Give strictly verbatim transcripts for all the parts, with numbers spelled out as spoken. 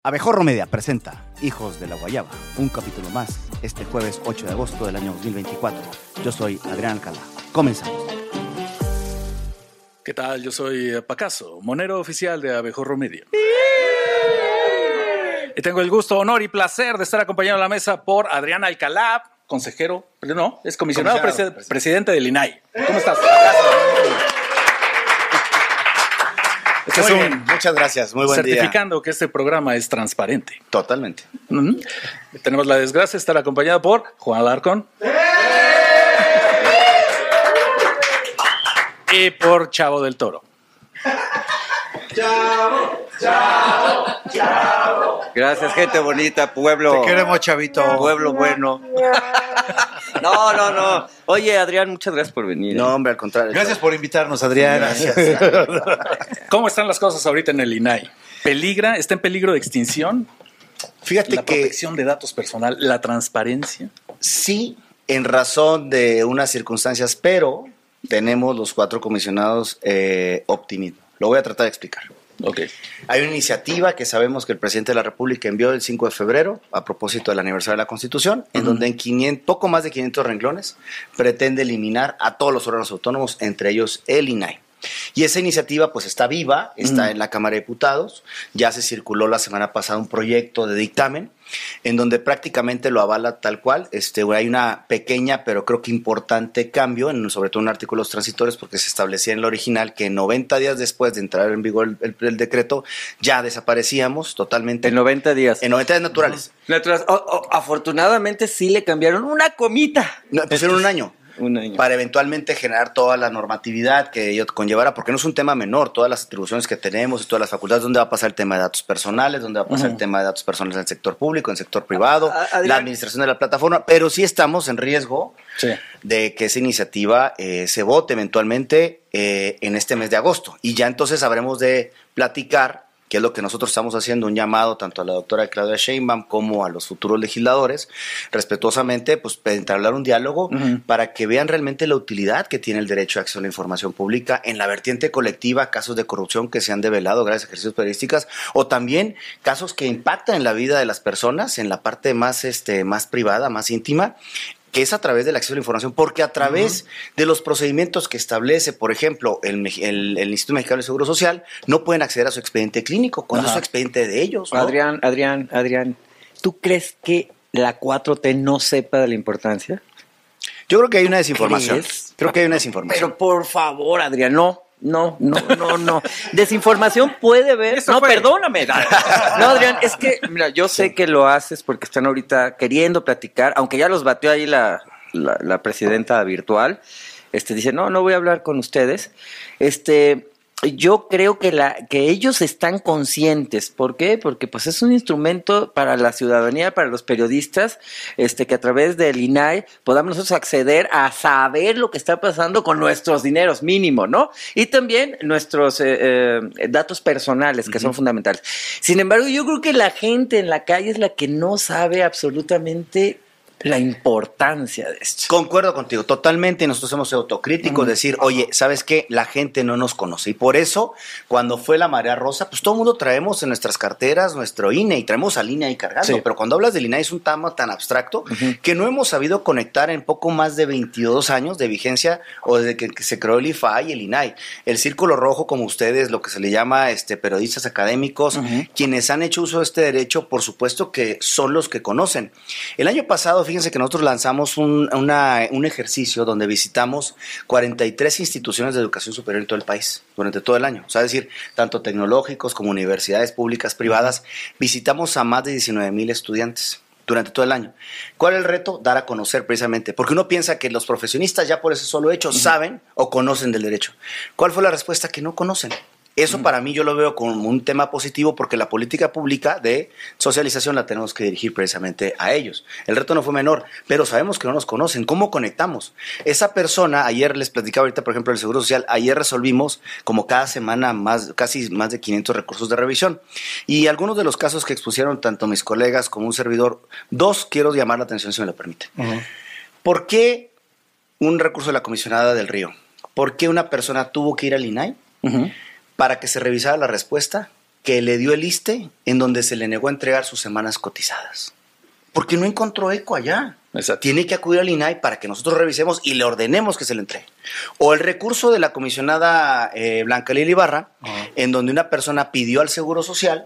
Abejorro Media presenta Hijos de la Guayaba, un capítulo más, este jueves ocho de agosto del año dos mil veinticuatro. Yo soy Adrián Alcalá. Comenzamos. ¿Qué tal? Yo soy Pacaso, monero oficial de Abejorro Media. Y tengo el gusto, honor y placer de estar acompañado a la mesa por Adrián Alcalá, consejero, pero no, es comisionado, comisionado presi- presidente del I N A I. ¿Cómo estás? Este muy es un, bien, muchas gracias, muy buen certificando día. Certificando que este programa es transparente. Totalmente. Uh-huh. Tenemos la desgracia de estar acompañado por Juan Alarcón. ¡Eh! Y por Chavo del Toro. Chavo, chavo, chavo. Gracias, gente bonita, pueblo. Te queremos, chavito. Pueblo bueno. No, no, no. Oye, Adrián, muchas gracias por venir. No, hombre, al contrario. Gracias por invitarnos, Adrián. Gracias. ¿Cómo están las cosas ahorita en el I N A I? ¿Peligra? ¿Está en peligro de extinción? Fíjate la que... La protección de datos personal, la transparencia. Sí, en razón de unas circunstancias, pero tenemos los cuatro comisionados eh, optimismo. Lo voy a tratar de explicar. Okay. Hay una iniciativa que sabemos que el presidente de la República envió el cinco de febrero a propósito del aniversario de la Constitución, uh-huh. en donde en quinientos, poco más de quinientos renglones pretende eliminar a todos los órganos autónomos, entre ellos el I N A I. Y esa iniciativa pues está viva, está uh-huh. en la Cámara de Diputados, ya se circuló la semana pasada un proyecto de dictamen en donde prácticamente lo avala tal cual. Este, hay una pequeña pero creo que importante cambio, en, sobre todo en artículos transitorios, porque se establecía en el original que noventa días después de entrar en vigor el, el, el decreto ya desaparecíamos totalmente. En noventa días. En noventa días naturales. Uh-huh. Naturales. Oh, oh, afortunadamente sí le cambiaron una comita. No, pusieron un año. Un año. Para eventualmente generar toda la normatividad que ello conllevara, porque no es un tema menor, todas las atribuciones que tenemos y todas las facultades, ¿dónde va a pasar el tema de datos personales? ¿Dónde va a pasar uh-huh. el tema de datos personales en el sector público, en el sector privado? Adrián. La administración de la plataforma, pero sí estamos en riesgo sí. de que esa iniciativa eh, se vote eventualmente eh, en este mes de agosto, y ya entonces habremos de platicar, que es lo que nosotros estamos haciendo, un llamado tanto a la doctora Claudia Sheinbaum como a los futuros legisladores, respetuosamente, pues entablar un diálogo uh-huh. para que vean realmente la utilidad que tiene el derecho a acceso a la información pública en la vertiente colectiva, casos de corrupción que se han develado gracias a ejercicios periodísticos, o también casos que impactan en la vida de las personas, en la parte más, este, más privada, más íntima, que es a través del acceso a la información, porque a través uh-huh. de los procedimientos que establece, por ejemplo, el, el, el Instituto Mexicano de Seguro Social, no pueden acceder a su expediente clínico, cuando uh-huh. es su expediente de ellos, ¿no? Adrián, Adrián, Adrián, ¿tú crees que la cuatro T no sepa de la importancia? Yo creo que hay una desinformación. ¿Crees? Creo que hay una desinformación. Pero por favor, Adrián, no. No, no, no, no. Desinformación puede haber. Eso no, fue. Perdóname. No, Adrián, es que, mira, yo sé que lo haces porque están ahorita queriendo platicar, aunque ya los batió ahí la, la, la presidenta virtual. Este dice, no, no voy a hablar con ustedes. Este, yo creo que la, que ellos están conscientes. ¿Por qué? Porque pues es un instrumento para la ciudadanía, para los periodistas, este, que a través del I N A I podamos nosotros acceder a saber lo que está pasando con nuestros dineros, mínimo, ¿no? Y también nuestros eh, eh, datos personales, que uh-huh. son fundamentales. Sin embargo, yo creo que la gente en la calle es la que no sabe absolutamente la importancia de esto. Concuerdo contigo, totalmente. Nosotros somos autocríticos, mm. decir, oye, ¿sabes qué? La gente no nos conoce. Y por eso, cuando fue la marea rosa, pues todo el mundo traemos en nuestras carteras nuestro I N E y traemos al I N A I cargando. Sí. Pero cuando hablas del I N A I es un tema tan abstracto uh-huh. que no hemos sabido conectar en poco más de veintidós años de vigencia o desde que, que se creó el I F A y el I N A I. El círculo rojo, como ustedes, lo que se le llama este, periodistas académicos, uh-huh. quienes han hecho uso de este derecho, por supuesto que son los que conocen. El año pasado, fíjense que nosotros lanzamos un, una, un ejercicio donde visitamos cuarenta y tres instituciones de educación superior en todo el país durante todo el año. O sea, es decir, tanto tecnológicos como universidades públicas, privadas. Visitamos a más de diecinueve mil estudiantes durante todo el año. ¿Cuál es el reto? Dar a conocer precisamente. Porque uno piensa que los profesionistas ya por ese solo hecho uh-huh. saben o conocen del derecho. ¿Cuál fue la respuesta? Que no conocen. Eso para mí yo lo veo como un tema positivo porque la política pública de socialización la tenemos que dirigir precisamente a ellos. El reto no fue menor, pero sabemos que no nos conocen. ¿Cómo conectamos? Esa persona, ayer les platicaba ahorita, por ejemplo, el Seguro Social, ayer resolvimos como cada semana más, casi más de quinientos recursos de revisión. Y algunos de los casos que expusieron tanto mis colegas como un servidor, dos quiero llamar la atención si me lo permite. Uh-huh. ¿Por qué un recurso de la comisionada del Río? ¿Por qué una persona tuvo que ir al I N A I? Uh-huh. Para que se revisara la respuesta que le dio el I S S S T E en donde se le negó a entregar sus semanas cotizadas. Porque no encontró eco allá. Exacto. Tiene que acudir al I N A I para que nosotros revisemos y le ordenemos que se le entregue. O el recurso de la comisionada eh, Blanca Lili Ibarra, uh-huh. en donde una persona pidió al Seguro Social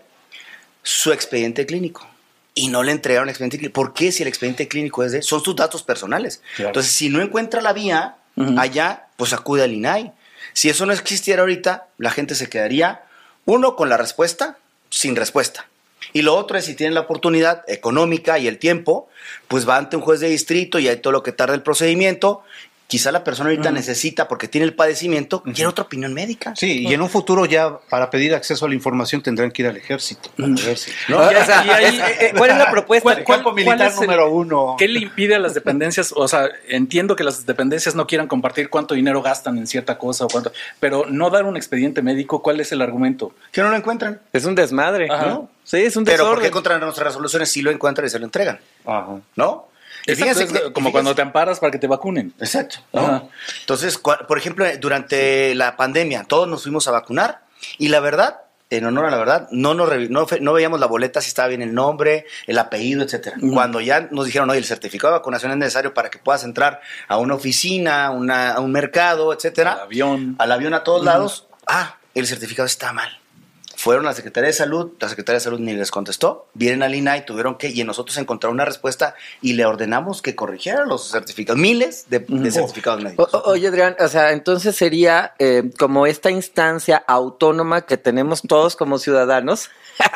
su expediente clínico y no le entregaron el expediente clínico. ¿Por qué? Si el expediente clínico es de, son sus datos personales. Claro. Entonces, si no encuentra la vía uh-huh. allá, pues acude al I N A I. Si eso no existiera ahorita, la gente se quedaría, uno, con la respuesta, sin respuesta. Y lo otro es, si tienen la oportunidad económica y el tiempo, pues va ante un juez de distrito y hay todo lo que tarda el procedimiento. Quizá la persona ahorita uh-huh. necesita, porque tiene el padecimiento, uh-huh. quiere otra opinión médica. Sí, y en un futuro ya para pedir acceso a la información tendrán que ir al ejército. Uh-huh. ejército. ¿No? O sea, y ahí, eh, ¿cuál es la propuesta? ¿Cuál, cuál, campo militar ¿cuál es el, número uno? ¿Qué le impide a las dependencias? O sea, entiendo que las dependencias no quieran compartir cuánto dinero gastan en cierta cosa, o cuánto, pero no dar un expediente médico, ¿cuál es el argumento? Que no lo encuentran. Es un desmadre, Ajá. ¿no? Sí, es un desorden. Pero ¿por qué contra nuestras resoluciones sí lo encuentran y se lo entregan? Ajá. ¿No? Exacto, es que, como cuando te amparas para que te vacunen. Exacto. ¿No? Entonces, por ejemplo, durante la pandemia, todos nos fuimos a vacunar y la verdad, en honor a la verdad, no, nos revi- no, no veíamos la boleta si estaba bien el nombre, el apellido, etcétera. Uh-huh. Cuando ya nos dijeron, oye, el certificado de vacunación es necesario para que puedas entrar a una oficina, una, a un mercado, etcétera. Al avión. Al avión a todos uh-huh. lados. Ah, el certificado está mal. Fueron a la Secretaría de Salud, la Secretaría de Salud ni les contestó, vienen al I N A I, tuvieron que, y en nosotros encontraron una respuesta y le ordenamos que corrigiera los certificados, miles de, de certificados médicos. O, oye, Adrián, o sea, entonces sería eh, como esta instancia autónoma que tenemos todos como ciudadanos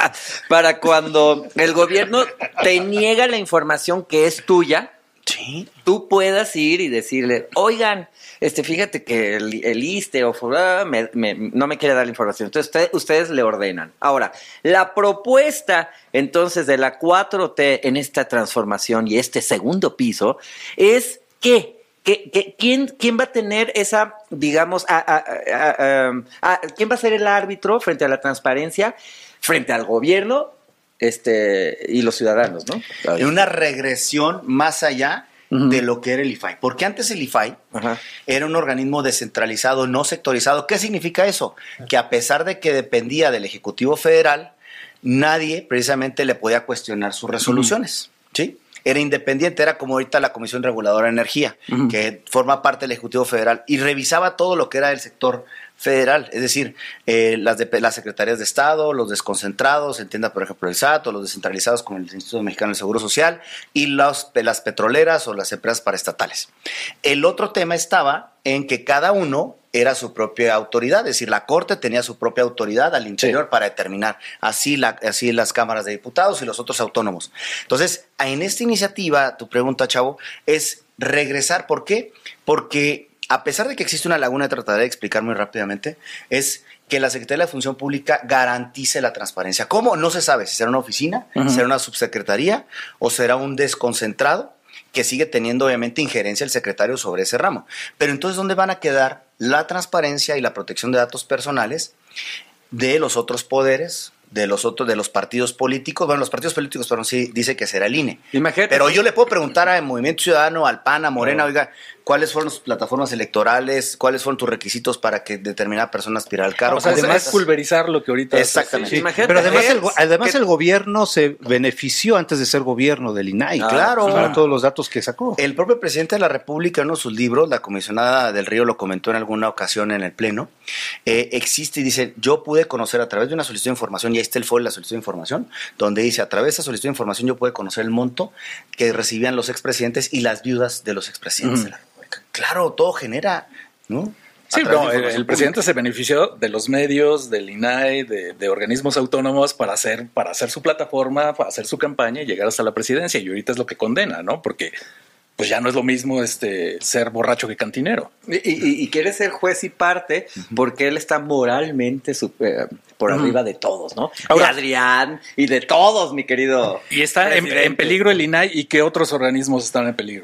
para cuando el gobierno te niega la información que es tuya, sí. tú puedas ir y decirle, oigan, este, fíjate que el, el I S S S T E o uh, me, me, no me quiere dar la información. Entonces, usted, ustedes le ordenan. Ahora, la propuesta, entonces, de la cuatro T en esta transformación y este segundo piso es que, que, que ¿quién, quién va a tener esa, digamos, a, a, a, a, a, quién va a ser el árbitro frente a la transparencia, frente al gobierno este, y los ciudadanos, ¿no? En una regresión más allá Uh-huh. de lo que era el I F A I. Porque antes el I F A I uh-huh. era un organismo descentralizado, no sectorizado. ¿Qué significa eso? Que a pesar de que dependía del Ejecutivo Federal, nadie precisamente le podía cuestionar sus resoluciones. Uh-huh. ¿Sí? Era independiente, era como ahorita la Comisión Reguladora de Energía, uh-huh. que forma parte del Ejecutivo Federal y revisaba todo lo que era el sector federal, es decir, eh, las, de, las secretarías de Estado, los desconcentrados, entienda por ejemplo el S A T, o los descentralizados como el Instituto Mexicano del Seguro Social y los, las petroleras o las empresas paraestatales. El otro tema estaba en que cada uno era su propia autoridad, es decir, la Corte tenía su propia autoridad al interior sí. para determinar, así, la, así las cámaras de diputados y los otros autónomos. Entonces, en esta iniciativa, tu pregunta, Chavo, es regresar, ¿por qué? Porque a pesar de que existe una laguna, trataré de explicar muy rápidamente, es que la Secretaría de la Función Pública garantice la transparencia. ¿Cómo? No se sabe si será una oficina, uh-huh. será una subsecretaría o será un desconcentrado que sigue teniendo obviamente injerencia el secretario sobre ese ramo. Pero entonces, ¿dónde van a quedar la transparencia y la protección de datos personales de los otros poderes, de los otros, de los partidos políticos? Bueno, los partidos políticos, pero sí dice que será el I N E. Imagínate. Pero yo le puedo preguntar al Movimiento Ciudadano, al P A N, a Morena, no. oiga, ¿cuáles fueron sus plataformas electorales? ¿Cuáles fueron tus requisitos para que determinada persona aspirara al cargo? O sea, además, es pulverizar lo que ahorita... Exactamente. Sí, pero además, el, además el gobierno se benefició antes de ser gobierno del I N A I. Ah, claro. Para todos los datos que sacó. El propio presidente de la República en uno de sus libros, la comisionada del Río lo comentó en alguna ocasión en el Pleno, eh, existe y dice, yo pude conocer a través de una solicitud de información, y ahí está el folio de la solicitud de información, donde dice, a través de esa solicitud de información yo pude conocer el monto que recibían los expresidentes y las viudas de los expresidentes uh-huh. de la República. Claro, todo genera, ¿no? Sí, no, el, el presidente se benefició de los medios, del I N A I, de, de organismos autónomos para hacer, para hacer su plataforma, para hacer su campaña y llegar hasta la presidencia. Y ahorita es lo que condena, ¿no? Porque pues ya no es lo mismo este ser borracho que cantinero. Y, y, y quiere ser juez y parte uh-huh. porque él está moralmente super, por uh-huh. arriba de todos, ¿no? Ahora, de Adrián y de todos, mi querido. Y está en, en peligro el I N A I. ¿Y qué otros organismos están en peligro?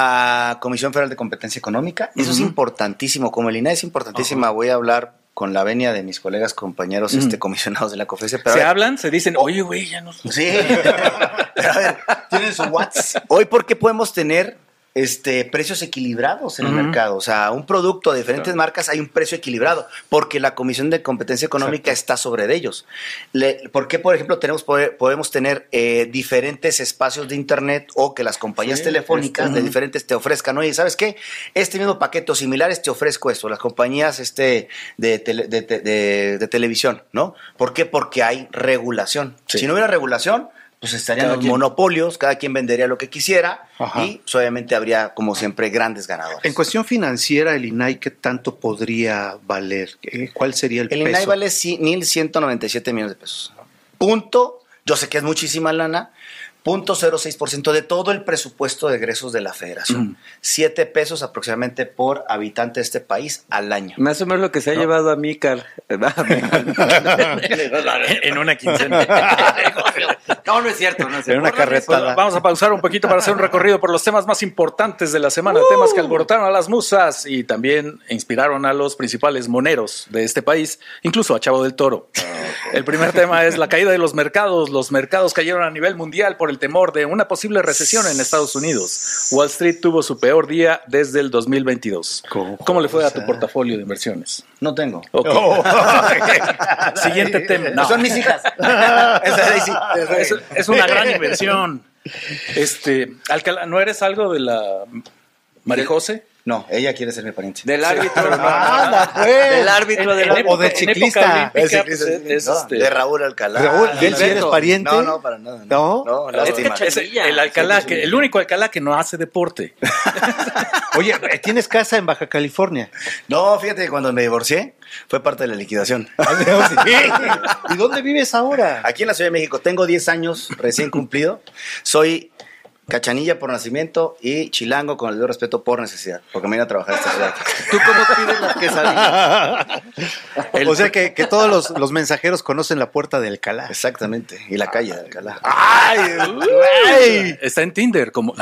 La Comisión Federal de Competencia Económica. Eso uh-huh. es importantísimo. Como el I N A I es importantísima, uh-huh. voy a hablar con la venia de mis colegas, compañeros, uh-huh. este, comisionados de la COFESE. Pero se hablan, se dicen, oye, güey, ya no... Sí. Pero a ver, tienen su WhatsApp. Hoy, ¿por qué podemos tener este, precios equilibrados en uh-huh. el mercado. O sea, un producto de diferentes claro. marcas hay un precio equilibrado porque la Comisión de Competencia Económica Exacto. está sobre de ellos. Le, ¿Por qué, por ejemplo, tenemos podemos tener eh, diferentes espacios de Internet o que las compañías sí, telefónicas este, de uh-huh. diferentes te ofrezcan? Oye, ¿sabes qué? Este mismo paquete o similares te ofrezco esto. Las compañías este, de, tele, de, de, de, de televisión, ¿no? ¿Por qué? Porque hay regulación. Sí. Si no hubiera regulación, pues estarían cada los quien. monopolios, cada quien vendería lo que quisiera. Ajá. Y pues, obviamente habría, como siempre, grandes ganadores. En cuestión financiera, el I N A I, ¿qué tanto podría valer? ¿Cuál sería el, el peso? El I N A I vale mil ciento noventa y siete millones de pesos. Punto, yo sé que es muchísima lana, punto cero seis por ciento de todo el presupuesto de egresos de la federación. Mm. Siete pesos aproximadamente por habitante de este país al año. Más o menos lo que se ha ¿no? llevado a Mícar. En una quincena. No, no es cierto. No es cierto. En una carretada. Vamos a pausar un poquito para hacer un recorrido por los temas más importantes de la semana, uh. temas que alborotaron a las musas y también inspiraron a los principales moneros de este país, incluso a Chavo del Toro. El primer tema es la caída de los mercados. Los mercados cayeron a nivel mundial por el temor de una posible recesión en Estados Unidos. Wall Street tuvo su peor día desde el dos mil veintidós. ¿Cómo, ¿Cómo le fue a tu portafolio de inversiones? No tengo. Okay. Oh. Siguiente tema. No. Son mis hijas. es, es una gran inversión. Este, Alcalá, ¿no eres algo de la María José? No, ella quiere ser mi pariente. Del árbitro. No, Nada, no, no, pues. Del árbitro. Del época, o del ciclista. El ciclista es, es, no, este, de Raúl Alcalá. Raúl, ¿de él sí eres pariente? No, no, para nada. No, no, no lástima. Es el Alcalá, que, el único Alcalá que no hace deporte. Oye, ¿tienes casa en Baja California? No, fíjate que cuando me divorcié fue parte de la liquidación. ¿Y dónde vives ahora? Aquí en la Ciudad de México. Tengo diez años recién cumplido. Soy cachanilla por nacimiento y chilango con el debido respeto por necesidad, porque me vine a trabajar a esta ciudad. ¿Tú cómo pides las quesadillas? El... O sea que, que todos los, los mensajeros conocen la puerta de Alcalá. Exactamente, y la calle de Alcalá. ¡Ay! ¡Ay! Está en Tinder como...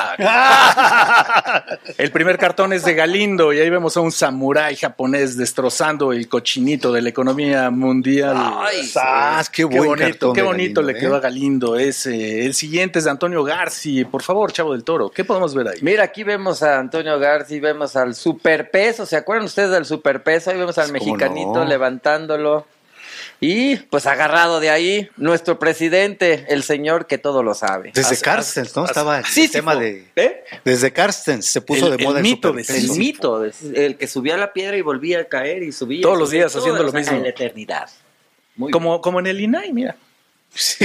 El primer cartón es de Galindo y ahí vemos a un samurái japonés destrozando el cochinito de la economía mundial. ¡Ay! ¡Sas! ¡Qué, qué buen bonito! ¡Qué bonito Galindo, le ¿eh? quedó a Galindo ese! El siguiente es de Antonio Garci. Por favor, Chavo del Toro, ¿qué podemos ver ahí? Mira, aquí vemos a Antonio Garci, vemos al superpeso, ¿se acuerdan ustedes del superpeso? Ahí vemos al mexicanito no? levantándolo. Y pues agarrado de ahí, nuestro presidente, el señor que todo lo sabe. Desde Carstens, ¿no? Estaba el sí, tema sí, de... ¿eh? Desde Carstens se puso el, de moda el, el mito superpeso. El mito, el que subía a la piedra y volvía a caer y subía. Todos y subía, los días todo, haciendo lo o sea, mismo. En la eternidad. Muy como, bien. como en el I N A I, mira. Sí.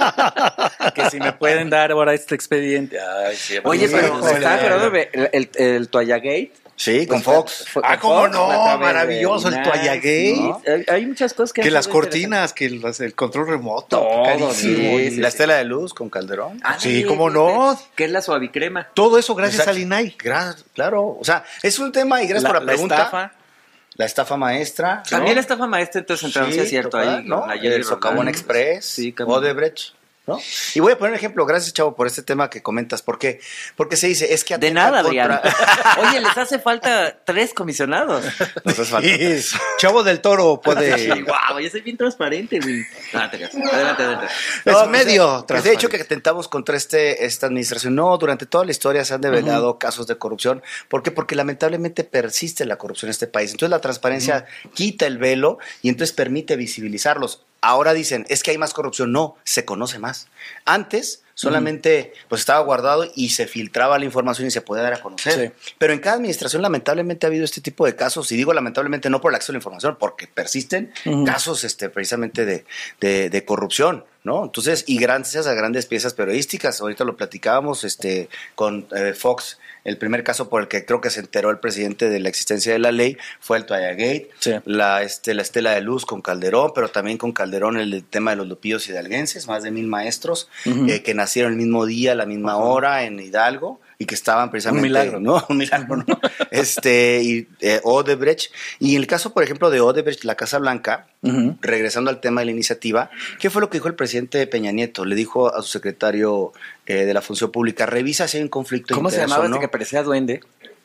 Que si me pueden dar ahora este expediente. Ay, sí, oye, pero se está acordando el, el, el Toallagate. Sí, con Fox. Fue, ah, cómo no, maravilloso el Toallagate. ¿No? Hay muchas cosas que... Que las cortinas, que el, el control remoto. Todo, sí, sí, sí, la estela de luz con Calderón. Ah, sí, cómo no. Que es la suavicrema. Todo eso gracias Exacto. al I N A I. Gracias, claro. O sea, es un tema y gracias la, por la pregunta. La estafa. La estafa maestra. También ¿no? la estafa maestra, entonces entraron, sí, es cierto, total, ahí. ¿no? El Socavón Express, sí, Odebrecht, ¿no? Y voy a poner un ejemplo, gracias, Chavo, por este tema que comentas. ¿Por qué? Porque se dice, es que de nada, contra... Adrián. Oye, les hace falta tres comisionados. Nos hace falta. Sí. Chavo del Toro puede... Sí, wow, yo soy bien transparente, güey. Ah, te adelante, adelante. Es no, medio pues, de hecho, que tentamos contra este, esta administración. No, durante toda la historia se han develado uh-huh. casos de corrupción. ¿Por qué? Porque lamentablemente persiste la corrupción en este país. Entonces la transparencia uh-huh. quita el velo y entonces permite visibilizarlos. Ahora dicen, es que hay más corrupción. No, se conoce más. Antes solamente uh-huh. pues estaba guardado y se filtraba la información y se podía dar a conocer. Sí. Pero en cada administración lamentablemente ha habido este tipo de casos. Y digo lamentablemente no por el acceso a la información, porque persisten uh-huh. casos este, precisamente de, de, de corrupción, ¿no? Entonces, y gracias a grandes piezas periodísticas, ahorita lo platicábamos este, con eh, Fox. El primer caso por el que creo que se enteró el presidente de la existencia de la ley fue el Toallagate, sí. la, este, la estela de luz con Calderón, pero también con Calderón el, el tema de los lupillos hidalguenses, más de mil maestros uh-huh. eh, que nacieron el mismo día, a la misma uh-huh. hora en Hidalgo y que estaban precisamente... Un milagro. ¿no? Un milagro, ¿no? este, y eh, Odebrecht. Y en el caso, por ejemplo, de Odebrecht, la Casa Blanca, uh-huh. regresando al tema de la iniciativa, ¿qué fue lo que dijo el presidente Peña Nieto? Le dijo a su secretario eh, de la Función Pública, revisa si hay un conflicto de ¿Cómo interés. ¿Cómo se llamaba ¿no? este que parecía duende?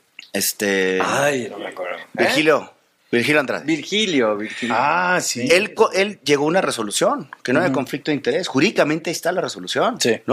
Este... Ay, no me acuerdo. Virgilio. ¿Eh? Virgilio Andrade. Virgilio, Virgilio. Ah, sí. Él, él llegó a una resolución, que no uh-huh. había conflicto de interés. Jurídicamente ahí está la resolución, sí. ¿no?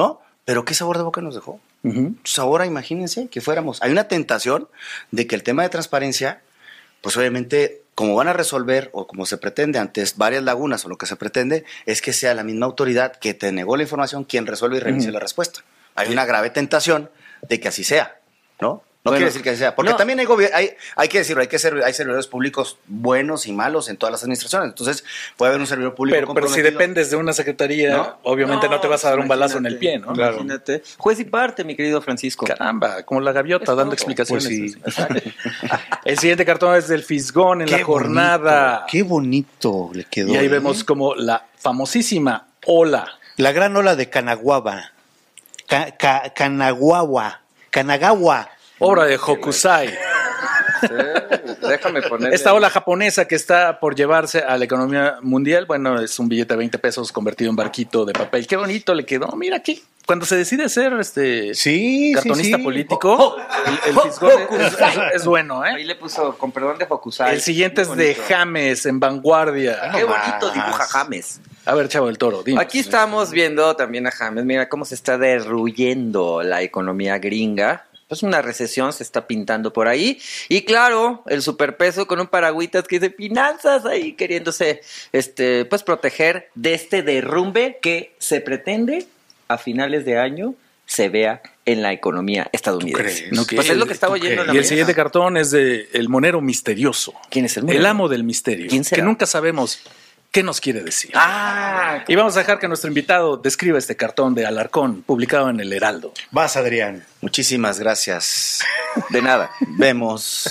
Pero ¿qué sabor de boca nos dejó? Uh-huh. Entonces ahora imagínense que fuéramos. Hay una tentación de que el tema de transparencia, pues obviamente, como van a resolver o como se pretende ante varias lagunas o lo que se pretende, es que sea la misma autoridad que te negó la información quien resuelve y revise uh-huh. la respuesta. Hay una grave tentación de que así sea, ¿no? No bueno, quiere decir que así sea, porque no. también hay, gobier- hay hay que decirlo, hay que ser, hay servidores públicos buenos y malos en todas las administraciones. Entonces puede haber un servidor público pero, pero si dependes de una secretaría, ¿no? obviamente no, no te vas a dar un balazo en el pie, ¿no? Claro. Imagínate. Juez y parte, mi querido Francisco. Caramba, como la gaviota es dando todo. explicaciones. Pues sí. El siguiente cartón es del Fisgón en qué la jornada. Bonito, qué bonito le quedó. Y ahí ¿eh? vemos como la famosísima ola. La gran ola de Kanagawa. Ka- Ka- Kanagawa. Kanagawa. Obra de Hokusai. Sí, déjame poner. Esta ola japonesa que está por llevarse a la economía mundial, bueno, es un billete de veinte pesos convertido en barquito de papel. Qué bonito le quedó. Mira aquí. Cuando se decide ser este sí, cartonista sí, sí. político, oh, oh, el, el Fisgón es, es, es bueno, ¿eh? Ahí le puso, con perdón de Hokusai. El siguiente es de James, en Vanguardia. Qué bonito dibuja James. A ver, Chavo del Toro, dime. Aquí estamos viendo también a James. Mira cómo se está derruyendo la economía gringa. Pues una recesión se está pintando por ahí. Y claro, el superpeso con un paragüitas que dice finanzas ahí queriéndose este, pues proteger de este derrumbe que se pretende a finales de año se vea en la economía estadounidense. ¿No pues es lo que estaba oyendo en la Y el mañana. siguiente cartón es de El Monero Misterioso. ¿Quién es el monero? El amo del misterio. ¿Quién será? Que nunca sabemos qué nos quiere decir. Ah, y vamos a dejar que nuestro invitado describa este cartón de Alarcón, publicado en El Heraldo. Vas, Adrián. Muchísimas gracias. de nada. Vemos.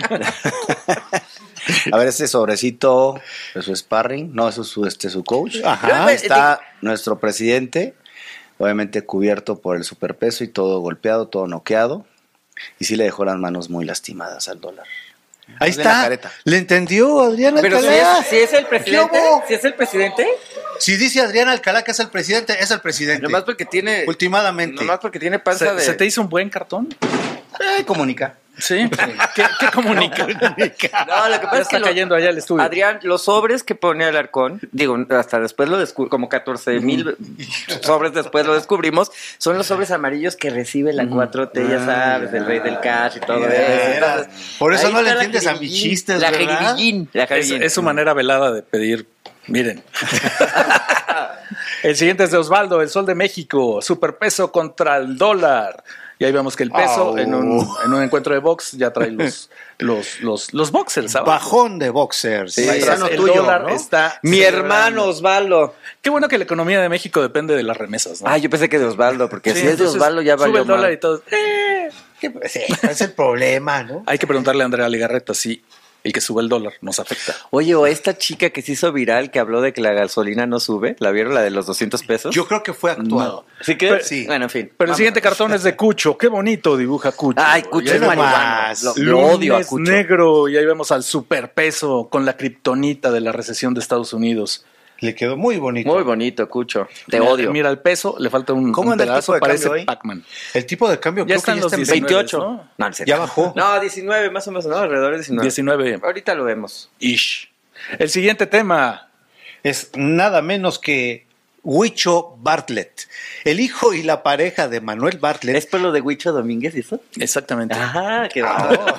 A ver, este sobrecito es su sparring. No, eso es su, este, su coach. Ajá. Ahí está nuestro presidente, obviamente cubierto por el superpeso y todo golpeado, todo noqueado. Y sí le dejó las manos muy lastimadas al dólar. Ahí Hazle la está. careta. ¿Le entendió Adrián Pero si Alcalá? es, si es el presidente, ¿Qué hubo? si es el presidente, Si dice Adrián Alcalá que es el presidente, es el presidente. nomás porque tiene, Últimamente. nomás porque tiene panza ¿Se, de. ¿Se te hizo un buen cartón? Eh, comunica. Sí. ¿Qué, qué comunica? No, lo que Ya pasa es que está lo- cayendo allá el estudio. Adrián, los sobres que pone Alarcón, digo, hasta después lo descubrimos, como catorce mil sobres después lo descubrimos, son los sobres amarillos que recibe la cuatro T, ya sabes, del rey del cash y todo De eso. veras. Entonces, Por eso ahí no le está la entiendes a mis jiribillín, chistes, La ¿verdad? jiribillín, la Es, jiribillín. es su manera velada de pedir. Miren. El siguiente es de Osvaldo, El Sol de México, superpeso contra el dólar. Y ahí vemos que el peso Au. en, un, en un encuentro de box ya trae los, los, los, los boxers, ¿sabes? Bajón de boxers. Sí, Mientras sano el tuyo, dólar ¿no? está Mi celebrando. hermano Osvaldo. Qué bueno que la economía de México depende de las remesas, ¿no? Ah, yo pensé que de Osvaldo, porque Sí, si es de entonces, Osvaldo ya sube valió el dólar mal. y todo. Eh, Sí, es el problema, ¿no? hay que preguntarle a Andrea Legarreta si el que sube el dólar nos afecta. Oye, o esta chica que se hizo viral que habló de que la gasolina no sube, ¿la vieron? La de los doscientos pesos. Yo creo que fue actuado. ¿Sí que? Pero- sí. Bueno, en fin. Pero el siguiente cartón es de Cucho. Qué bonito dibuja Cucho. Ay, Cucho Ya es no marihuano. más. Lo, lo Lunes odio a Cucho. negro. Y ahí vemos al superpeso con la kriptonita de la recesión de Estados Unidos. Le quedó muy bonito. Muy bonito, Cucho. Te Mira, odio. Mira el peso, le falta un, ¿Cómo un anda el pedazo, tipo de parece cambio hoy? Pac-Man. El tipo de cambio Ya creo están que ya los está en diecinueve, veintiocho. ¿no? No, no sé. Ya bajó. No, diecinueve, más o menos, ¿no? Alrededor de diecinueve. diecinueve. Ahorita lo vemos. Ish. El siguiente tema. Es nada menos que Huicho Bartlett, el hijo y la pareja de Manuel Bartlett, ¿Es por lo de Huicho Domínguez y eso? Exactamente. Ajá, qué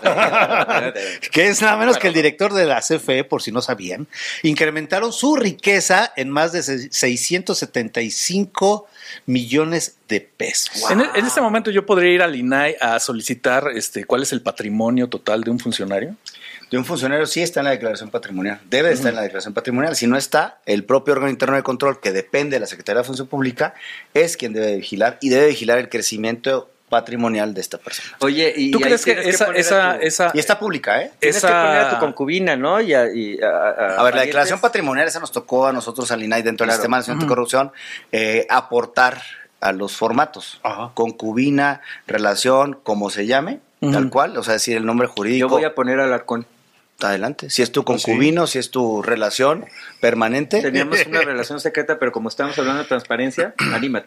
bueno. que es nada menos que el director de la C F E, por si no sabían, incrementaron su riqueza en más de seiscientos setenta y cinco millones de pesos. En, en este momento yo podría ir al I N A I a solicitar este, cuál es el patrimonio total de un funcionario. De un funcionario sí está en la declaración patrimonial. Debe de estar en la declaración patrimonial. Si no está, el propio órgano interno de control, que depende de la Secretaría de Función Pública, es quien debe vigilar y debe vigilar el crecimiento patrimonial de esta persona. Oye, y ¿Tú ahí crees que tienes esa, poner esa, a tu- esa, Y está pública, ¿eh? Tienes esa- que poner a tu concubina, ¿no? Y a, y a- a- A ver, la parientes. declaración patrimonial, esa nos tocó a nosotros al I N A I dentro del Claro. Sistema Nacional Anticorrupción, eh, aportar a los formatos. Ajá. Concubina, relación, como se llame, Ujú. tal cual, o sea, decir el nombre jurídico. Yo voy a poner al Alarcón. Adelante. Si es tu concubino, si es tu relación permanente. Teníamos una relación secreta, pero como estamos hablando de transparencia, anímate.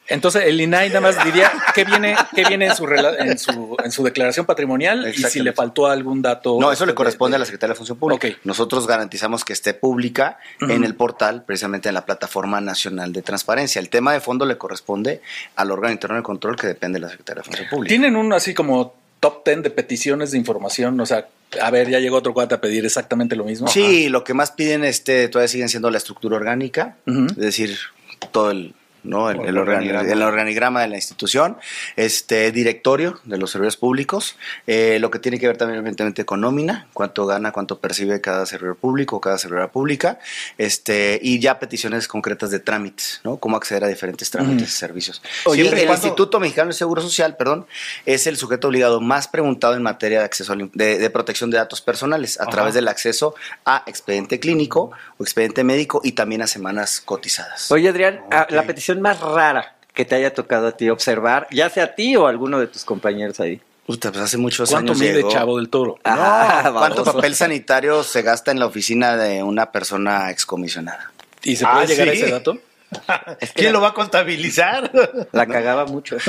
Entonces el I N A I nada más diría qué viene, qué viene en su, en su en su declaración patrimonial y si le faltó algún dato. No, eso le de, corresponde de, a la Secretaría de Función Pública. Okay. Nosotros garantizamos que esté pública uh-huh. en el portal, precisamente en la Plataforma Nacional de Transparencia. El tema de fondo le corresponde al órgano interno de control que depende de la Secretaría de Función Pública. Tienen un así como top ten de peticiones de información, o sea, a ver, ya llegó otro cuate a pedir exactamente lo mismo. Sí, Ajá. lo que más piden este todavía siguen siendo la estructura orgánica, uh-huh. es decir, todo el ¿no? El, el, organigrama. el organigrama de la institución, este directorio de los servidores públicos, eh, lo que tiene que ver también evidentemente con nómina, cuánto gana, cuánto percibe cada servidor público, cada servidora pública, este y ya peticiones concretas de trámites, ¿no? Cómo acceder a diferentes trámites y mm. servicios. Oye, sí, el cuando... Instituto Mexicano de Seguro Social, perdón, es el sujeto obligado más preguntado en materia de acceso al, de, de protección de datos personales a Ajá. través del acceso a expediente clínico o expediente médico y también a semanas cotizadas. Oye, Adrián, okay. la petición más rara que te haya tocado a ti observar, ya sea a ti o a alguno de tus compañeros ahí. Puta, pues hace muchos ¿Cuánto años mide llegó. Chavo del Toro? No, ah, ¿cuánto papel sanitario se gasta en la oficina de una persona excomisionada? ¿Y se puede ah, llegar ¿sí? a ese dato? Es que ¿quién la... lo va a contabilizar? La cagaba mucho.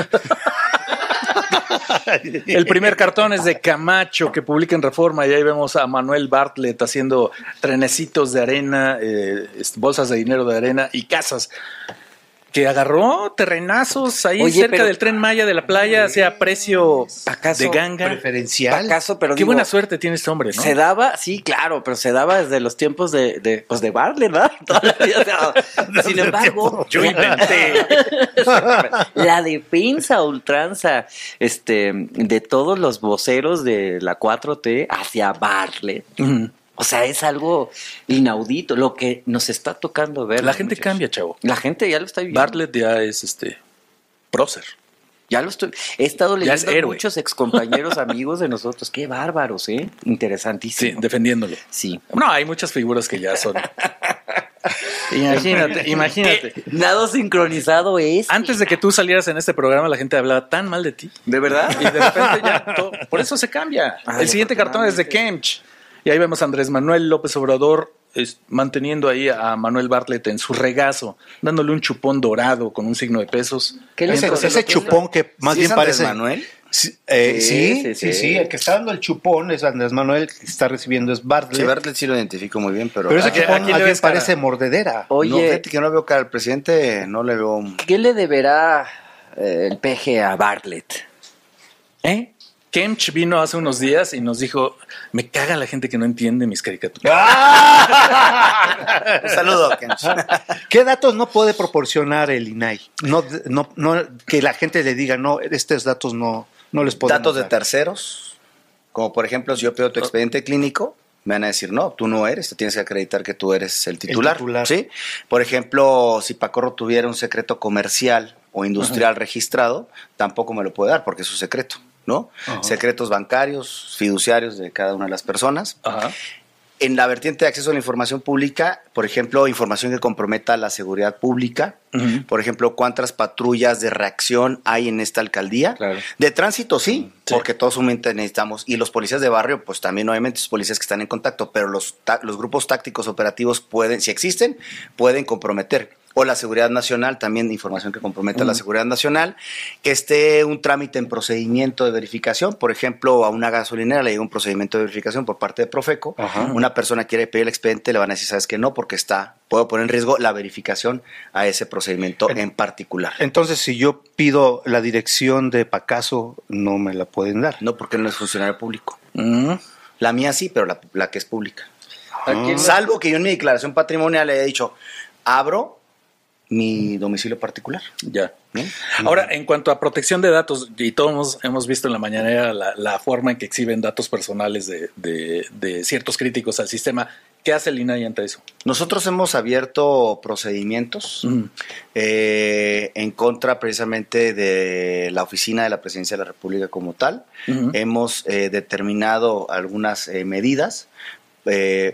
El primer cartón es de Camacho, que publica en Reforma, y ahí vemos a Manuel Bartlett haciendo trenecitos de arena, eh, bolsas de dinero de arena y casas. Que agarró terrenazos ahí Oye, cerca del Tren Maya de la playa, hacia precio de ganga. Preferencial. ¿Acaso? Pero Qué digo, buena suerte tiene este hombre, ¿no? Se daba, sí, claro, pero se daba desde los tiempos de, de pues de Bartlett, ¿verdad? Toda la vida, o sea, sin embargo, yo inventé la defensa ultranza este, de todos los voceros de la cuatro T hacia Bartlett. Uh-huh. O sea, es algo inaudito, lo que nos está tocando ver. La gente muchachos. Cambia, chavo. La gente ya lo está viviendo. Bartlett ya es este prócer. Ya lo estoy. He estado leyendo a muchos excompañeros amigos de nosotros. Qué bárbaros, ¿eh? Interesantísimo. Sí, defendiéndolo. Sí. No, hay muchas figuras que ya son. Imagínate, imagínate. Nado sincronizado es. Antes de que tú salieras en este programa, la gente hablaba tan mal de ti. ¿De verdad? Y de repente ya. Todo, por eso se cambia. Ay, el siguiente cartón es de Kemch. Y ahí vemos a Andrés Manuel López Obrador es, manteniendo ahí a Manuel Bartlett en su regazo, dándole un chupón dorado con un signo de pesos. ¿Qué le ese, ese chupón que más ¿Sí bien es parece Manuel? Sí, eh, sí, sí, sí, sí, sí, sí, el que está dando el chupón es Andrés Manuel, el que está recibiendo es Bartlett. Sí, Bartlett sí lo identifico muy bien, pero... Pero ese aquí, chupón aquí más bien parece mordedera. Oye, no, fíjate que no veo cara al presidente, no le veo... ¿Qué le deberá eh, el P G a Bartlett? ¿Eh? Kemch vino hace unos días y nos dijo, me caga la gente que no entiende mis caricaturas. Un saludo, Kemch. ¿Qué datos no puede proporcionar el I N A I? No, no, no, que la gente le diga, no, estos datos no, no les podemos Datos dar. de terceros, como por ejemplo, si yo pido tu expediente clínico, me van a decir, no, tú no eres, te tienes que acreditar que tú eres el titular. El titular. ¿Sí? Por ejemplo, si Pacorro tuviera un secreto comercial o industrial Ajá. registrado, tampoco me lo puede dar porque es su secreto. ¿No? Ajá. Secretos bancarios, fiduciarios de cada una de las personas. Ajá. En la vertiente de acceso a la información pública, por ejemplo, información que comprometa la seguridad pública, uh-huh. por ejemplo, cuántas patrullas de reacción hay en esta alcaldía. Claro. De tránsito, sí, sí, porque todos obviamente necesitamos, y los policías de barrio, pues también obviamente los policías que están en contacto, pero los, los grupos tácticos operativos pueden, si existen, pueden comprometer. O la seguridad nacional, también información que comprometa uh-huh. la seguridad nacional, que esté un trámite en procedimiento de verificación, por ejemplo, a una gasolinera le llega un procedimiento de verificación por parte de Profeco, uh-huh. una persona quiere pedir el expediente, le van a decir, sabes que no, porque está, puedo poner en riesgo la verificación a ese procedimiento en, en particular. Entonces, si yo pido la dirección de Pacaso, no me la pueden dar. No, porque no es funcionario público. Uh-huh. La mía sí, pero la, la que es pública. Uh-huh. Salvo que yo en mi declaración patrimonial le haya dicho, abro mi domicilio particular. Ya. ¿No? Ahora, en cuanto a protección de datos, y todos hemos, hemos visto en la mañanera la, la forma en que exhiben datos personales de, de, de ciertos críticos al sistema. ¿Qué hace el I N A I ante eso? Nosotros hemos abierto procedimientos uh-huh. eh, en contra precisamente de la oficina de la Presidencia de la República como tal. Uh-huh. Hemos eh, determinado algunas eh, medidas eh,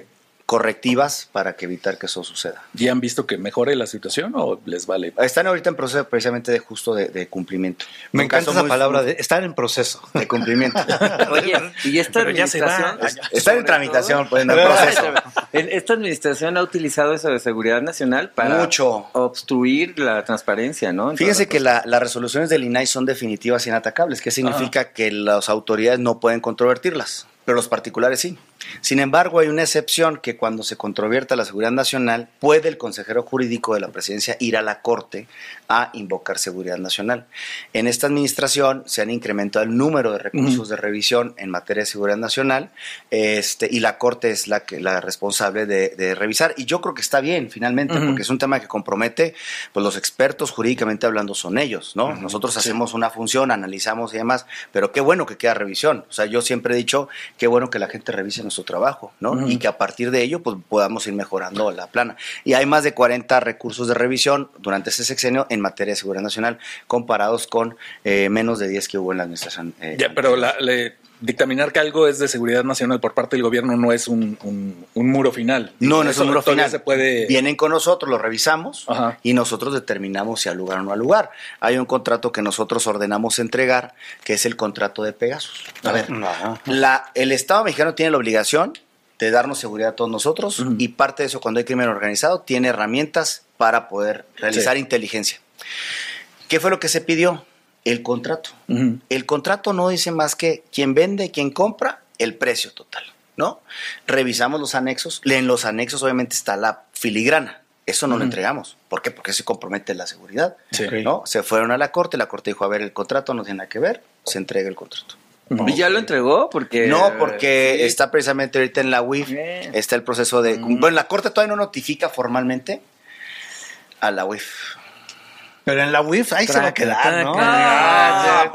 correctivas para que evitar que eso suceda. ¿Ya han visto que mejore la situación o les vale? Están ahorita en proceso precisamente de justo de, de cumplimiento. Me Un encanta caso esa muy- palabra de estar en proceso. de cumplimiento. Oye, y esta Pero ya se va. administración... Están en sobre tramitación, todo- pues en el proceso. En- Esta administración ha utilizado eso de seguridad nacional para Mucho. obstruir la transparencia, ¿no? En Fíjense todas que las la- las resoluciones del I N A I son definitivas e inatacables, que significa que las autoridades no pueden controvertirlas, pero los particulares sí. Sin embargo, hay una excepción que cuando se controvierta la seguridad nacional, puede el consejero jurídico de la presidencia ir a la Corte a invocar seguridad nacional. En esta administración se han incrementado el número de recursos Ujú. de revisión en materia de seguridad nacional, este, y la Corte es la, que, la responsable de, de revisar. Y yo creo que está bien, finalmente, Ujú. porque es un tema que compromete, pues los expertos jurídicamente hablando son ellos, ¿no? Ujú. Nosotros Sí. hacemos una función, analizamos y demás, pero qué bueno que queda revisión. O sea, yo siempre he dicho, qué bueno que la gente revise nuestro trabajo, ¿no? Ujú. Y que a partir de ello, pues podamos ir mejorando la plana. Y hay más de cuarenta recursos de revisión durante ese sexenio en materia de seguridad nacional, comparados con eh, menos de diez que hubo en la administración. eh, Ya, pero la, le- dictaminar que algo es de seguridad nacional por parte del gobierno no es un, un- un muro final. No, no es Eso un muro todavía final. Se puede... Vienen con nosotros, lo revisamos Ajá. y nosotros determinamos si al lugar o no al lugar. Hay un contrato que nosotros ordenamos entregar, que es el contrato de Pegasus. A ver, Ajá. la, el Estado mexicano tiene la obligación de darnos seguridad a todos nosotros, Ujú. y parte de eso, cuando hay crimen organizado, tiene herramientas para poder realizar Sí. inteligencia. ¿Qué fue lo que se pidió? El contrato. Ujú. El contrato no dice más que quién vende, quién compra, el precio total, ¿no? Revisamos los anexos. En los anexos obviamente está la filigrana. Eso no lo Ujú. entregamos. ¿Por qué? Porque se compromete la seguridad, Sí. ¿no? Se fueron a la corte, la corte dijo, a ver, el contrato no tiene nada que ver, se entrega el contrato. Ujú. ¿Y ya lo entregó? Porque No, porque sí. está precisamente ahorita en la U I F, Bien. está el proceso de... Mm. Bueno, la corte todavía no notifica formalmente a la U I F. Pero en la U I F ahí se va a quedar, ¿no? Ah,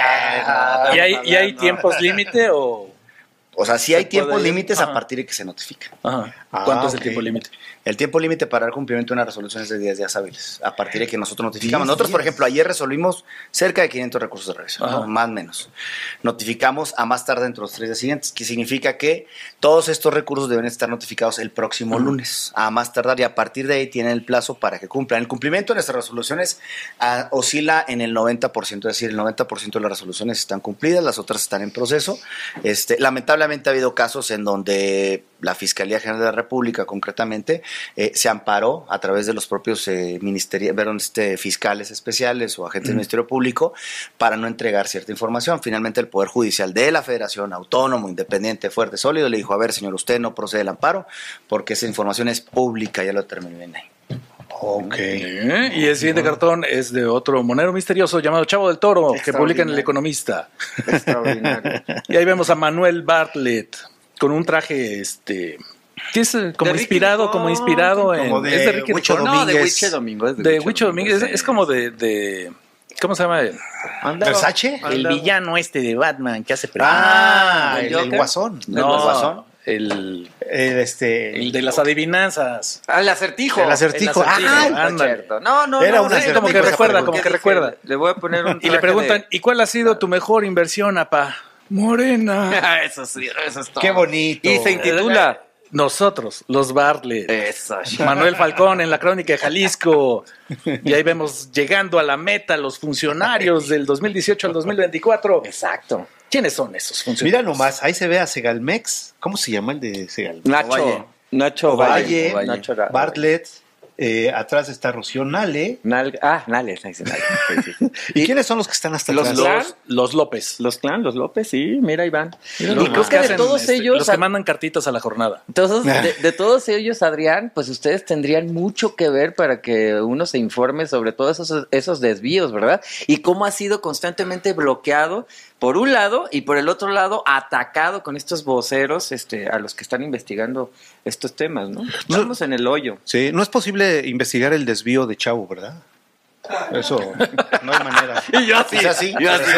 Ah, ¿Y hay, ¿Y hay tiempos límite o...? O sea, sí hay ¿Se tiempos puede ir? límites a Ajá. partir de que se notifica. Ajá. Ah, ¿Cuánto es el ok. tiempo límite? El tiempo límite para dar cumplimiento a una resolución es de diez días hábiles, a partir de que nosotros notificamos. diez Nosotros, por días. ejemplo, ayer resolvimos cerca de quinientos recursos de revisión, Ajá. ¿no? Más o menos. Notificamos a más tarde entre los tres días siguientes, que significa que todos estos recursos deben estar notificados el próximo Ujú. lunes, a más tardar, y a partir de ahí tienen el plazo para que cumplan. El cumplimiento de nuestras resoluciones ah, oscila en el noventa por ciento, es decir, el noventa por ciento de las resoluciones están cumplidas, las otras están en proceso. Este, lamentablemente ha habido casos en donde la Fiscalía General de la República, concretamente, eh, se amparó a través de los propios eh, ministerios, este, fiscales especiales o agentes del Ministerio Público para no entregar cierta información. Finalmente, el Poder Judicial de la Federación, autónomo, independiente, fuerte, sólido, le dijo, a ver, señor, usted no procede el amparo porque esa información es pública, ya lo determinó el I N A I. Ok. Eh, Y el siguiente cartón es de otro monero misterioso llamado Chavo del Toro, que publica en El Economista. Extraordinario. Y ahí vemos a Manuel Bartlett con un traje, este, que es eh, como De Ricky inspirado, Ricón, como inspirado en, como de es de Ricky Huicho Ricón. No, de Domínguez. Huiche Domingo. Es de, de Huicho Domínguez, es, es como de, de, ¿cómo se llama? Ándalo. ¿Versace? El Ándalo. villano este de Batman que hace Ah, ¿el el, el Joker? guasón. ¿El No, Guasón? el, El, este, el de las adivinanzas. Ah, el acertijo. El acertijo. El acertijo, Ah, No es ándale. cierto. No, no, Era no. un sí, acertijo como que esa recuerda, pregunta. como que Dije, recuerda. Le voy a poner un Y le traje preguntan, de- ¿y cuál ha sido tu mejor inversión, apá? Morena. Eso sí, eso es todo. Qué bonito. Y se intitula Nosotros, los Bartlett. Eso. Manuel Falcón en la Crónica de Jalisco. Y ahí vemos llegando a la meta los funcionarios del dos mil dieciocho al dos mil veinticuatro. Exacto. ¿Quiénes son esos funcionarios? Mira nomás, ahí se ve a Segalmex. ¿Cómo se llama el de Segalmex? Nacho. Ovalle. Nacho Valle, Valle. Nacho Ra- Bartlett. Eh, atrás está Rocío Nale. Nal- ah, Nales. ahí dice Nales. Sí, sí, sí. ¿Y quiénes son los que están hasta Los atrás? Clan. Los, los López. Los clan, los López, sí, mira, Iván. Mira Y nomás, creo que de hacen, todos este, ellos, los que mandan cartitas a la jornada. Entonces, de, de todos ellos, Adrián, pues ustedes tendrían mucho que ver para que uno se informe sobre todos esos, esos desvíos, ¿verdad? Y cómo ha sido constantemente bloqueado, por un lado, y por el otro lado, atacado con estos voceros este, a los que están investigando estos temas, ¿no? Estamos en el hoyo. Sí, no es posible investigar el desvío de Chavo, ¿verdad? Eso, no hay manera. Y yo así, Es así. yo así.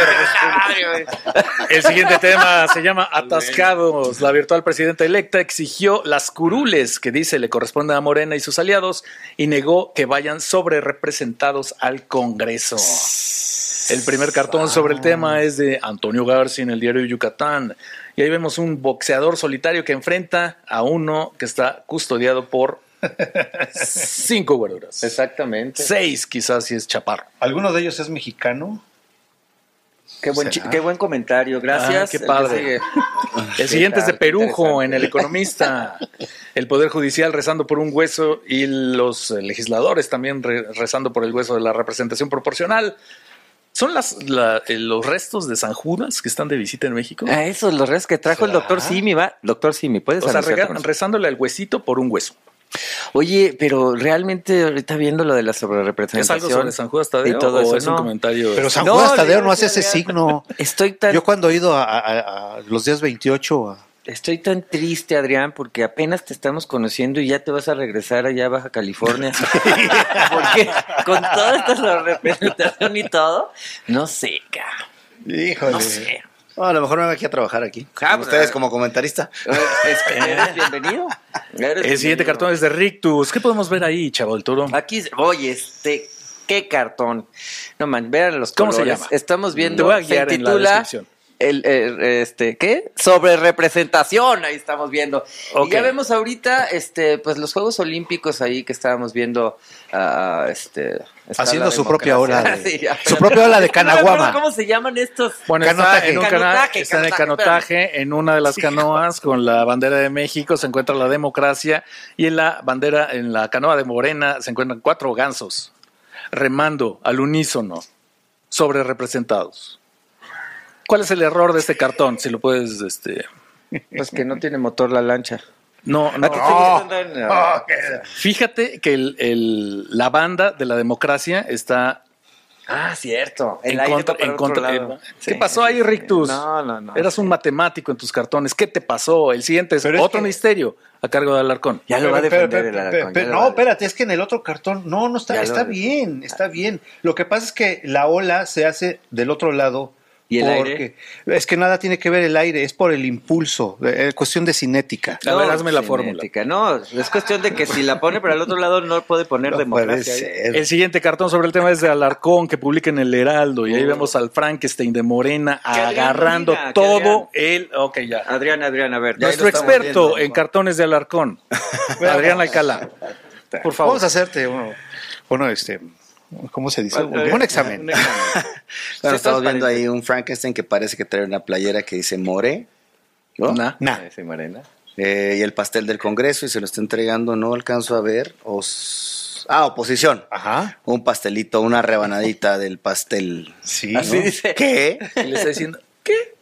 El siguiente tema se llama Atascados. La virtual presidenta electa exigió las curules que dice le corresponden a Morena y sus aliados y negó que vayan sobre representados al Congreso. El primer cartón sobre el tema es de Antonio García en el diario Yucatán. Y ahí vemos un boxeador solitario que enfrenta a uno que está custodiado por cinco guaruras. Exactamente. Seis, quizás, si es chaparro. ¿Alguno de ellos es mexicano? Qué buen, chi- qué buen comentario, gracias. Ah, qué padre. El siguiente es de Perujo en El Economista. El Poder Judicial rezando por un hueso y los legisladores también re- rezando por el hueso de la representación proporcional. ¿Son las, la, eh, los restos de San Judas que están de visita en México? Ah, esos los restos que trajo el doctor Simi, ¿va? Doctor Simi, ¿puedes O sea, anunciar rega- con eso? rezándole al huesito por un hueso. Oye, pero realmente ahorita viendo lo de la ¿Es sobrrepresentación algo sobre San Judas Tadeo y todo o eso, es un no. comentario? Pero San No, Judas Tadeo Adrián, no hace ese Adrián. signo. Estoy tan, Yo cuando he ido a, a- a los días veintiocho... a- estoy tan triste, Adrián, porque apenas te estamos conociendo y ya te vas a regresar allá a Baja California. Porque con toda esta sobrrepresentación y todo, no sé, cabrón. Híjole. No sé. Oh, a lo mejor me voy aquí a trabajar aquí. Ah, Con ustedes eh. como comentarista. Es que eres bienvenido. Eres El siguiente bienvenido. cartón es de Rictus. ¿Qué podemos ver ahí, Chavo del Toro? Aquí, oye, este, qué cartón. No man, vean los ¿Cómo se colores. llama? Estamos viendo, Te voy a guiar se en la titula descripción. el, el, este, ¿qué? Sobre representación, ahí estamos viendo. Ok. Y ya vemos ahorita, este, pues los Juegos Olímpicos ahí que estábamos viendo, ah, este, está Haciendo la su propia democracia. ola de- Sí, ya, su espérate. propia ola de Es que no me acuerdo Canaguama. ¿Cómo se llaman estos? Bueno, Canotaje. está en un canal, Canotaje, está en el canotaje, canotaje, en una de las canoas con la bandera de México se encuentra la democracia y en la bandera, en la canoa de Morena se encuentran cuatro gansos remando al unísono, sobre representados. ¿Cuál es el error de este cartón? Si lo puedes, este, Pues que no tiene motor la lancha. no, no. Aquí estoy viendo en- Oh, qué- Fíjate que el, el- la banda de la democracia está Ah, cierto. El en aire contra. va para en otro contra- lado. eh, Sí, ¿Qué pasó sí, ahí, sí. Rictus? No, no, no. Eras un matemático en tus cartones. ¿Qué te pasó? El siguiente es Pero es otro que- misterio a cargo de Alarcón. Ya lo va a Pero, defender pero, el pero, Alarcón, pero, ya lo no, va a- espérate, es que en el otro cartón, no, no está, Ya lo- está bien, está bien. Lo que pasa es que la ola se hace del otro lado. ¿Y el porque aire? Es que nada tiene que ver el aire, es por el impulso, es cuestión de cinética. A ver, hazme la cinética. No, es cuestión de que si la pone para el otro lado no puede poner No democracia. puede ahí. ser. El siguiente cartón sobre el tema es de Alarcón, que publica en el Heraldo. Y ahí vemos al Frankenstein de Morena Que Adrián agarrando no diga, que todo Adrián. el. Ok, ya. Adrián, Adrián, a ver. ya Nuestro lo estamos experto viendo. en cartones de Alarcón, Adrián Alcalá. Por favor. Vamos a hacerte uno, uno, este, ¿cómo se dice? Un, un examen. Un examen. Bueno, Sí, estamos viendo transparente. ahí un Frankenstein que parece que trae una playera que dice More, ¿no? Nah. Nah. Sí, Morena. Eh, y el pastel del Congreso y se lo está entregando, no alcanzo a ver. Os... Ah, oposición. Ajá. Un pastelito, una rebanadita del pastel. Sí. Así ¿no? dice. ¿Qué? Y le está diciendo, ¿qué?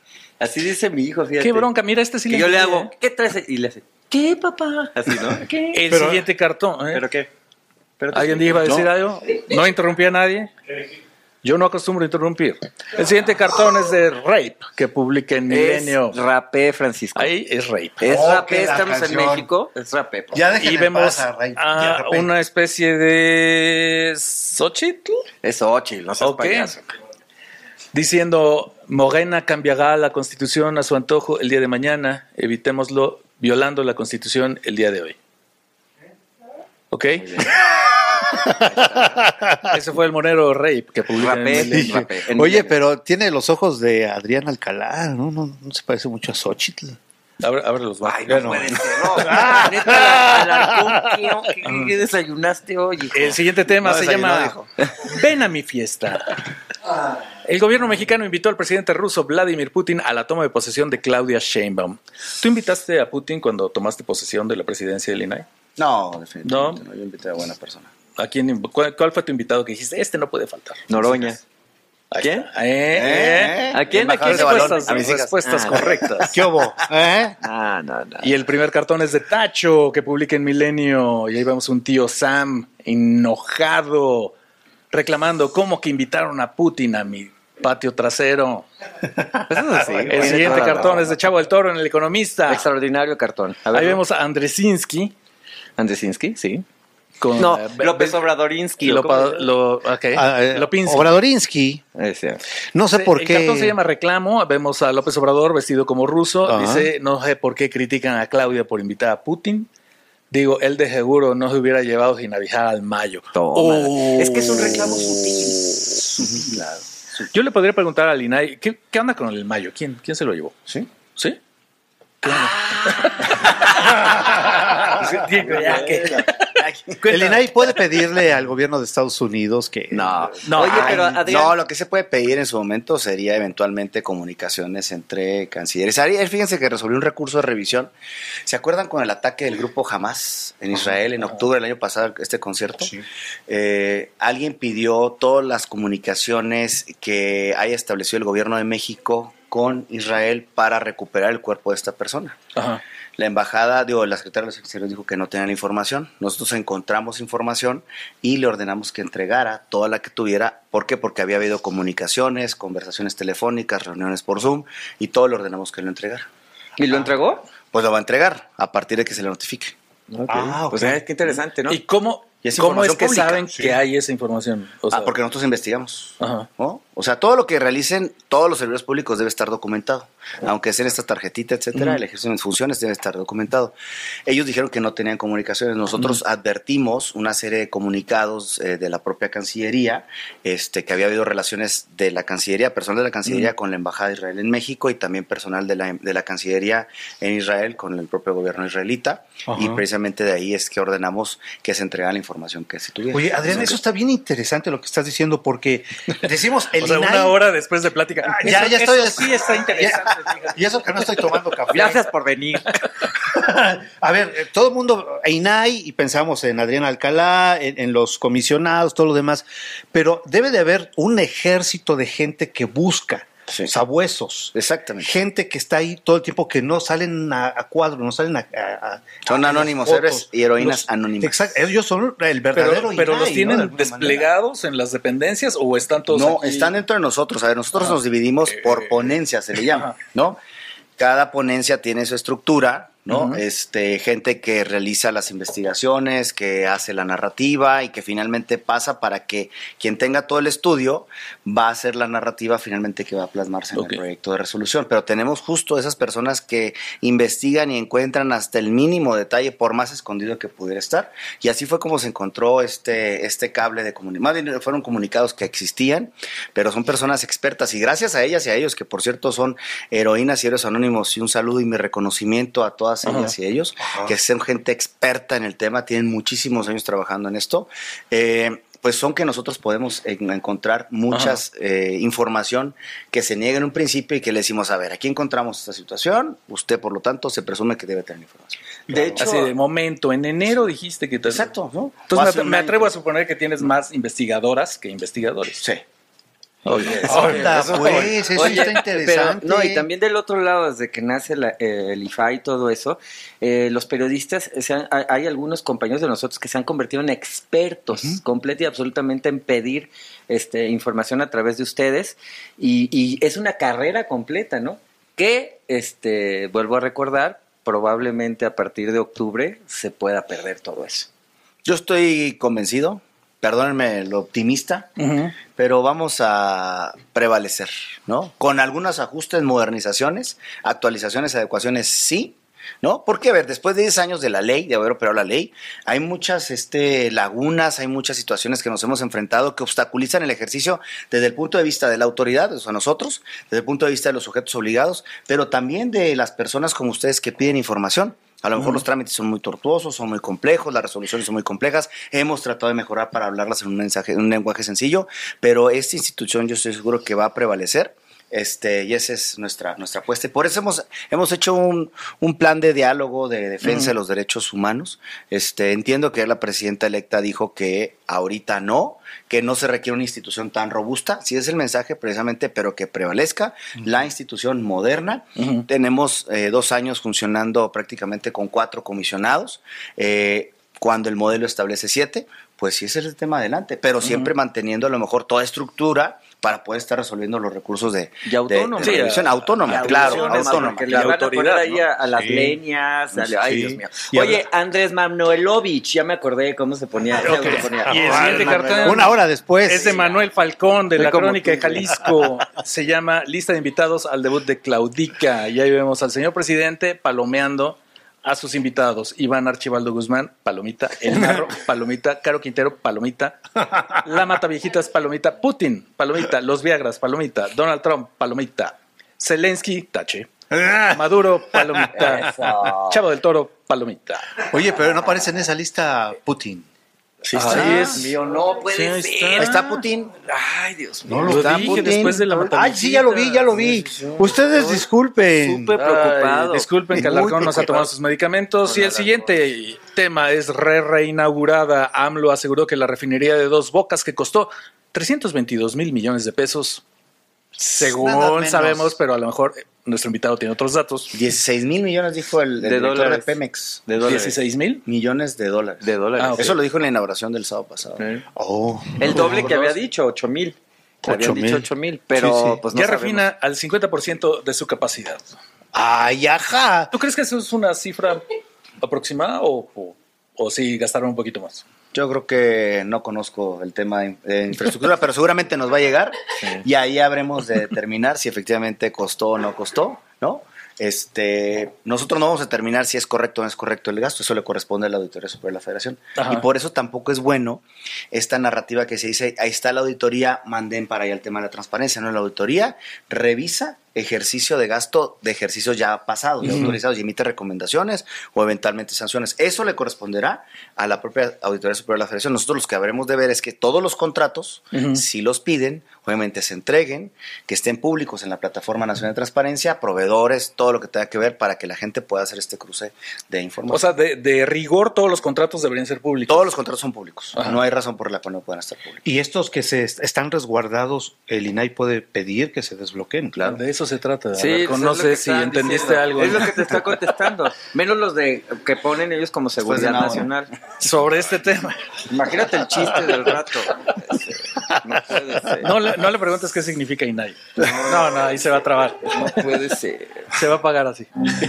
Así dice mi hijo, fíjate. ¿Qué bronca? Mira, este sí Que yo le entiende. hago, ¿qué traes? Y le hace, ¿qué, papá? Así, ¿no? ¿Qué? El Pero- siguiente cartón. ¿eh? ¿Pero qué? ¿Pero ¿Alguien iba a decir algo? ¿No interrumpí a nadie? Yo no acostumbro a interrumpir. El siguiente cartón es de Rape, que publica en Milenio. Es rapé, Francisco. Ahí es Rape. Es Oh, rapé, que la estamos en canción. México. Es rapé. por Ya favor. dejen Y en vemos paz a Ray- a ya, rapé. una especie de Xochitl Es Ochil, no seas Ok. payaso. diciendo Morena cambiará la Constitución a su antojo el día de mañana, evitémoslo violando la Constitución el día de hoy. ¿Ok? Ese fue el monero Rape que publica en Rapé, Milenio. rapé. En Oye, Milenio. pero tiene los ojos de Adrián Alcalá, ¿no? No, no se parece mucho a Xochitl. Abre, abre los Ay, bajos. no, Ya no. puede ser, no. Neta, Alarcón, ¿qué, qué, qué desayunaste hoy, hijo? El siguiente tema No se desayunó, llama dijo. Ven a mi fiesta. El gobierno mexicano invitó al presidente ruso Vladimir Putin a la toma de posesión de Claudia Sheinbaum. ¿Tú invitaste a Putin cuando tomaste posesión de la presidencia del I N A I? No, definitivamente No. no. Yo invité a buena persona. ¿A quién, inv- cuál, cuál fue tu invitado que dijiste? Este no puede faltar. Noroña. Ahí ¿Quién? está. Eh, eh. ¿A quién? ¿A quién? Embajador de balón, Respuestas, a mis hijas. respuestas Ah. correctas. ¿Qué hubo? ¿Eh? Ah, no, no. Y el primer cartón es de Tacho, que publica en Milenio. Y ahí vemos un tío Sam enojado, reclamando cómo que invitaron a Putin a mi patio trasero. Eso es así. El Tiene siguiente toda la cartón razón. es de Chavo del Toro en El Economista. Extraordinario cartón. A ver, Ahí ¿no? vemos a Andresinski Andresinski, sí. con No, eh, López Be- Obradorinsky. Lo, ¿cómo se llama? lo, ok, Ah, eh, Lopinski. Obradorinsky. Ese. No sé Se- por el qué. cartón se llama Reclamo. Vemos a López Obrador vestido como ruso. Ajá. Dice, no sé por qué critican a Claudia por invitar a Putin. Digo, él de seguro no se hubiera llevado sin avisar al Mayo. Toma. Oh. Es que es un reclamo sutil. Claro. Yo le podría preguntar al I N A I, ¿qué, qué onda con el Mayo? ¿Quién, quién se lo llevó? ¿Sí? ¿Sí? ¿Qué onda? El I N A I puede pedirle al gobierno de Estados Unidos que... No, no, Oye, pero Adrián... no, lo que se puede pedir en su momento sería eventualmente comunicaciones entre cancilleres. Ayer, fíjense que resolvió un recurso de revisión. ¿Se acuerdan con el ataque del grupo Hamas en Israel en octubre del año pasado, este concierto? Sí. Eh, alguien pidió todas las comunicaciones que haya establecido el gobierno de México con Israel para recuperar el cuerpo de esta persona. Ajá. La embajada, digo, la secretaria de los Exteriores dijo que no tenían la información. Nosotros encontramos información y le ordenamos que entregara toda la que tuviera. ¿Por qué? Porque había habido comunicaciones, conversaciones telefónicas, reuniones por Zoom y todo le ordenamos que lo entregara. ¿Y lo entregó? Pues lo va a entregar a partir de que se le notifique. Okay. Ah, okay. Pues es que interesante, ¿no? ¿Y cómo, es, ¿cómo es que pública? saben Sí. que hay esa información? O sea, ah, porque nosotros investigamos. Ajá. ¿No? O sea, todo lo que realicen todos los servidores públicos debe estar documentado. Aunque sea en esta tarjetita, etcétera, uh-huh. el ejercicio de funciones debe estar documentado. Ellos dijeron que no tenían comunicaciones. Nosotros uh-huh. advertimos una serie de comunicados eh, de la propia Cancillería, este, que había habido relaciones de la Cancillería, personal de la Cancillería uh-huh. con la Embajada de Israel en México y también personal de la, de la Cancillería en Israel con el propio gobierno israelita. Uh-huh. Y precisamente de ahí es que ordenamos que se entregara la información que se tuviera. Oye, Adrián, eso está bien interesante lo que estás diciendo porque decimos el o sea, I N A I, una hora después de plática. Ah, ya, eso, ya estoy. Eso sí está interesante. Ya, y eso que no estoy tomando café. Gracias por venir. A ver, todo el mundo, I N A I, y pensamos en Adrián Alcalá, en, en los comisionados, todo lo demás, pero debe de haber un ejército de gente que busca. Sí. Sabuesos. Exactamente. Gente que está ahí todo el tiempo, que no salen a, a cuadro, no salen a... a, a son a anónimos, héroes y heroínas los, anónimas. Exacto, ellos son el verdadero Pero, pero I N A I, ¿los tienen ¿no? desplegados en las dependencias o están todos No, aquí? Están dentro de nosotros. A ver, nosotros ah. nos dividimos eh, por ponencias, se le llama, ¿no? Cada ponencia tiene su estructura, ¿no? Uh-huh. Este, gente que realiza las investigaciones, que hace la narrativa y que finalmente pasa para que quien tenga todo el estudio va a hacer la narrativa finalmente que va a plasmarse en okay. el proyecto de resolución. Pero tenemos justo esas personas que investigan y encuentran hasta el mínimo detalle, por más escondido que pudiera estar. Y así fue como se encontró este, este cable de comunicación. Más bien fueron comunicados que existían, pero son personas expertas. Y gracias a ellas y a ellos, que por cierto son heroínas y héroes anónimos, y un saludo y mi reconocimiento a todas ellas Ajá. y ellos, Ajá. que son gente experta en el tema, tienen muchísimos años trabajando en esto, eh, pues son que nosotros podemos en, encontrar muchas eh, información que se niega en un principio y que le decimos, a ver, aquí encontramos esta situación, usted por lo tanto se presume que debe tener información. De claro. hecho, así de momento, en enero dijiste que... Te... Exacto, ¿no? Entonces me, me atrevo a suponer que tienes más investigadoras que investigadores. Sí. Oye, Onda, eso, pues, eso oye, está interesante. Pero, no, y también del otro lado, desde que nace la, eh, el I F A y todo eso, eh, los periodistas, se han, hay algunos compañeros de nosotros que se han convertido en expertos, uh-huh. completa y absolutamente en pedir este, información a través de ustedes, y, y es una carrera completa, ¿no? Que, este, vuelvo a recordar, probablemente a partir de octubre se pueda perder todo eso. Yo estoy convencido. Perdónenme lo optimista, uh-huh. pero vamos a prevalecer, ¿no? Con algunos ajustes, modernizaciones, actualizaciones, adecuaciones, sí, ¿no? Porque, a ver, después de diez años de la ley, de haber operado la ley, hay muchas este, lagunas, hay muchas situaciones que nos hemos enfrentado que obstaculizan el ejercicio desde el punto de vista de la autoridad, o sea, nosotros, desde el punto de vista de los sujetos obligados, pero también de las personas como ustedes que piden información. A lo mejor uh-huh. los trámites son muy tortuosos, son muy complejos, las resoluciones son muy complejas. Hemos tratado de mejorar para hablarlas en un mensaje, en un lenguaje sencillo, pero esta institución yo estoy seguro que va a prevalecer. Este, y esa es nuestra, nuestra apuesta. Y por eso hemos, hemos hecho un, un plan de diálogo de defensa uh-huh. de los derechos humanos. Este, entiendo que la presidenta electa dijo que ahorita no, que no se requiere una institución tan robusta. Sí es el mensaje precisamente, pero que prevalezca uh-huh. la institución moderna. Uh-huh. Tenemos eh, dos años funcionando prácticamente con cuatro comisionados. Eh, cuando el modelo establece siete, pues sí ese es el tema adelante, pero uh-huh. siempre manteniendo a lo mejor toda estructura para poder estar resolviendo los recursos de, y autónoma, de, de revisión sí, autónoma, claro, autónoma. Que le van a poner ahí a, a las sí. leñas, a, ay sí. Dios mío. Oye, Andrés Manuelovich, ya me acordé de cómo se ponía. Okay. Se ponía. Y el siguiente cartel, una hora después, es de Manuel Falcón, de la Crónica de Jalisco. Se llama Lista de invitados al debut de Claudica. Y ahí vemos al señor presidente palomeando a sus invitados: Iván Archibaldo Guzmán, palomita; El Narro, palomita; Caro Quintero, palomita; La Mataviejitas, palomita; Putin, palomita; Los Viagras, palomita; Donald Trump, palomita; Zelensky, tache; Maduro, palomita; Eso. Chavo del Toro, palomita. Oye, pero no aparece en esa lista Putin. Sí, Ay, sí es. mío, no puede Sí, ahí ser. está. Ahí está Putin. Ay, Dios mío. No lo Está dije Putin. después de la Ay, Mataviejitas. sí, ya lo vi, ya lo vi. Ustedes disculpen. Súper preocupado. Ay, disculpen que Muy Alarcón nos ha preocupado. tomado sus medicamentos. Y el siguiente tema es re reinaugurada. AMLO aseguró que la refinería de Dos Bocas, que costó trescientos veintidós mil millones de pesos, Nada según menos. sabemos, pero a lo mejor eh, nuestro invitado tiene otros datos. dieciséis mil millones dijo el, el De director dólares. de Pemex. De dólares. dieciséis mil. Millones de dólares. De dólares. Ah, ok. Eso lo dijo en la inauguración del sábado pasado. Oh. El doble que había dicho, ocho mil. Habían Ocho dicho mil. ocho mil, pero Sí, sí. pues no Ya sabemos. refina al cincuenta por ciento de su capacidad. Ay, ajá. ¿Tú crees que eso es una cifra aproximada o, o, o si gastaron un poquito más? Yo creo que no conozco el tema de, de infraestructura, pero seguramente nos va a llegar y ahí habremos de determinar si efectivamente costó o no costó, ¿no? Este, nosotros no vamos a determinar si es correcto o no es correcto el gasto, eso le corresponde a la Auditoría Superior de la Federación. Ajá. Y por eso tampoco es bueno esta narrativa que se dice, ahí está la auditoría, manden para allá el tema de la transparencia, ¿no? La auditoría revisa ejercicio de gasto de ejercicios ya pasados, ya autorizados, y emite recomendaciones o eventualmente sanciones. Eso le corresponderá a la propia Auditoría Superior de la Federación. Nosotros los que habremos de ver es que todos los contratos, Ujú. si los piden, obviamente se entreguen, que estén públicos en la Plataforma Nacional de Transparencia, proveedores, todo lo que tenga que ver para que la gente pueda hacer este cruce de información. O sea, de, de rigor, todos los contratos deberían ser públicos. todos los contratos son públicos. Ajá. No hay razón por la cual no puedan estar públicos. Y estos que se est- están resguardados, el I N A I puede pedir que se desbloqueen. Claro. De eso se trata. Sí, Alarcón. pues no es lo sé que si estaban entendiste diciendo. algo Es lo que te está contestando. Menos los de que ponen ellos como Después seguridad de nada. nacional. sobre este tema. Imagínate el chiste del rato. No puede ser. No le, no le preguntes qué significa I N A I. No, no, ahí se va a trabar. No puede ser. Se va a pagar así.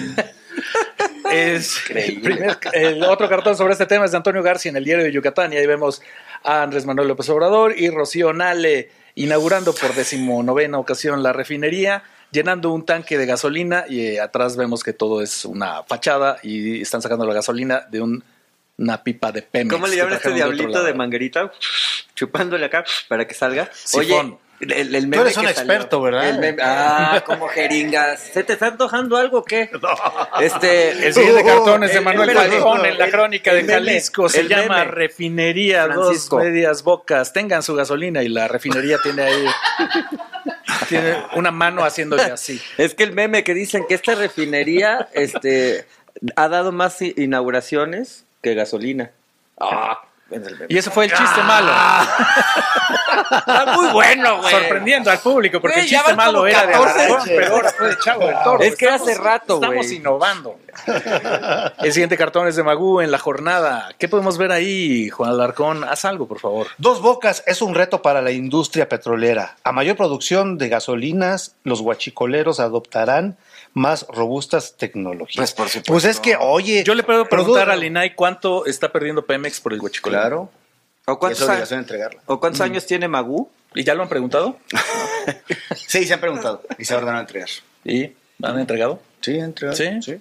Es Increíble. primer- el otro cartón sobre este tema es de Antonio García en el Diario de Yucatán, y ahí vemos a Andrés Manuel López Obrador y Rocío Nale inaugurando por decimonovena ocasión la refinería, llenando un tanque de gasolina, y eh, atrás vemos que todo es una fachada y están sacando la gasolina de un, una pipa de Pemex. ¿Cómo le que llaman a este trajeron de otro diablito de lado. manguerita? Chupándole acá para que salga. Sifón. Oye, el, el meme Tú eres un que experto, salió. ¿verdad? El meme- ah, como jeringas. ¿Se te está antojando algo o qué? Este, El siguiente cartón es de el- Manuel espérate, Falcón en la el- crónica de el meme, Jalisco. Se el llama meme. Refinería Francisco. Dos Medias Bocas. Tengan su gasolina, y la refinería tiene ahí tiene una mano haciéndole así. Es que el meme que dicen que esta refinería este, ha dado más i- inauguraciones que gasolina. Ah, es el meme. Y ese fue el chiste malo. Está muy bueno, güey. Sorprendiendo al público, porque Güey, el ya chiste van como malo era de catorce. Alarcón, pero ahora fue de Chavo del Toro. Es que era hace rato, güey. Estamos innovando. El siguiente cartón es de Magú en La Jornada. ¿Qué podemos ver ahí, Juan Alarcón? Haz algo, por favor. Dos Bocas es un reto para la industria petrolera. A mayor producción de gasolinas, los guachicoleros adoptarán más robustas tecnologías. Pues, por supuesto. Pues es que, oye, Yo le puedo preguntar produ- al I N A I cuánto está perdiendo Pemex por el huachicolero. Claro. ¿O Y es cuántos, a- obligación entregarla. ¿O cuántos años tiene Magú? ¿Y ya lo han preguntado? Sí, se han preguntado y se ordenó entregar. ¿Y han entregado? Sí, entregar. ¿Sí?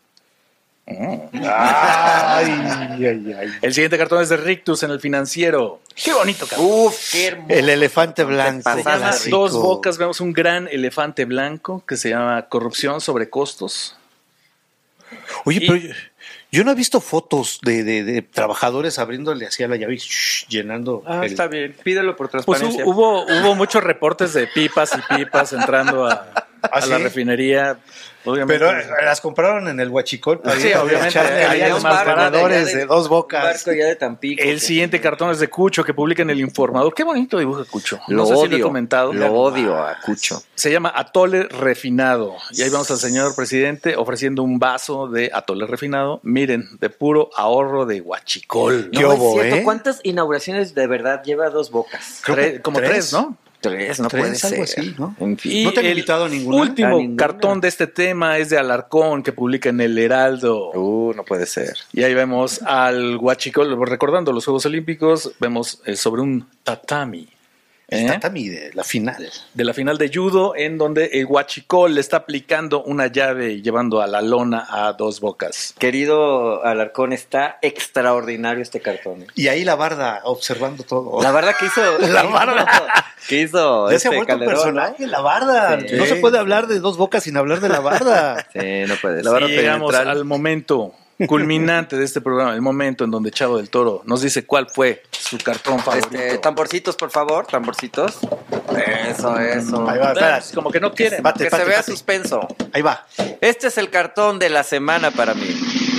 Ay, ay, ay. El siguiente cartón es de Rictus en El Financiero. Qué bonito cartón. Uf, qué hermoso. El elefante blanco. pasaste. Se llama clásico. Dos Bocas. Vemos un gran elefante blanco que se llama Corrupción sobre Costos. Oye, Y- pero yo, yo no he visto fotos de, de- de trabajadores abriéndole así a la llave y shh, llenando. Ah, el- está bien. Pídelo por Pues transparencia. hu- hubo, hubo muchos reportes de pipas y pipas entrando a, a la sí? refinería. Obviamente. Pero eh, las compraron en el Huachicol. para Sí, ir a obviamente, echarle ahí ahí a hay los un barco de allá ganadores de- de Dos Un Bocas. barco ya de Tampico. El que- siguiente cartón es de Cucho, que publica en El Informador. Qué bonito dibuja Cucho. Lo No sé odio. si lo he comentado. Lo odio a Cucho. Se llama Atole Refinado. Y ahí vamos al señor presidente ofreciendo un vaso de atole refinado. Miren, de puro ahorro de huachicol. ¿Qué No, hubo, es cierto. eh? ¿Cuántas inauguraciones de verdad lleva Dos Bocas? Creo Tres- que como tres. tres, ¿no? Tres, no Tres, puede algo ser. así, ¿no? En fin. Y ¿No te han el invitado a ninguna? último A ninguna. cartón de este tema es de Alarcón, que publica en El Heraldo. Uh, no puede ser. Y ahí vemos al huachicol, recordando los Juegos Olímpicos, vemos eh, sobre un tatami. ¿Eh? El tatami de la final. De la final de judo, en donde el huachicol le está aplicando una llave y llevando a la lona a Dos Bocas. Querido Alarcón, está extraordinario este cartón. ¿eh? Y ahí la Barda observando todo. La verdad que hizo... La Barda. Que hizo Ya este se ha vuelto un Calderón, personaje, la Barda. Sí. No se puede hablar de Dos Bocas sin hablar de la Barda. ¿no? Sí, no puede Y ser. llegamos al momento culminante de este programa, el momento en donde Chavo del Toro nos dice cuál fue su cartón favorito. Este, tamborcitos, por favor, tamborcitos. Eso, eso. Ahí va, espérate. Como que no quieren. Pate, Que pate, se vea pate. suspenso. Ahí va. Este es el cartón de la semana para mí.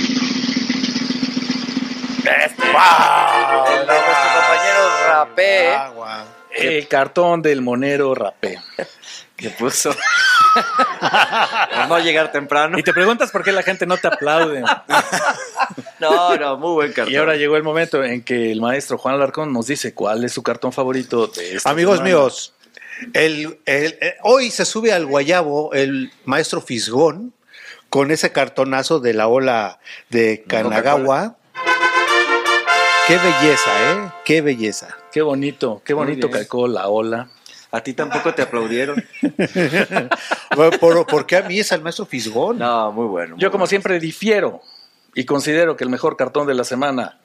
Este. ¡Wow! El de nuestro compañero Rapé. Ah, guau. El cartón del monero rapé. Que puso. Por no llegar temprano. Y te preguntas por qué la gente no te aplaude. No, no, muy buen cartón. Y ahora llegó el momento en que el maestro Juan Alarcón nos dice cuál es su cartón favorito de esta Amigos semana. míos, el, el- el- hoy se sube al guayabo el maestro Fisgón con ese cartonazo de la ola de Kanagawa. Qué belleza, ¿eh? Qué belleza. Qué bonito, qué bonito bien. calcó la ola. A ti tampoco te aplaudieron. ¿Por, por qué a mí es el maestro Fisgón? No, muy bueno. muy Yo como bueno. siempre difiero y considero que el mejor cartón de la semana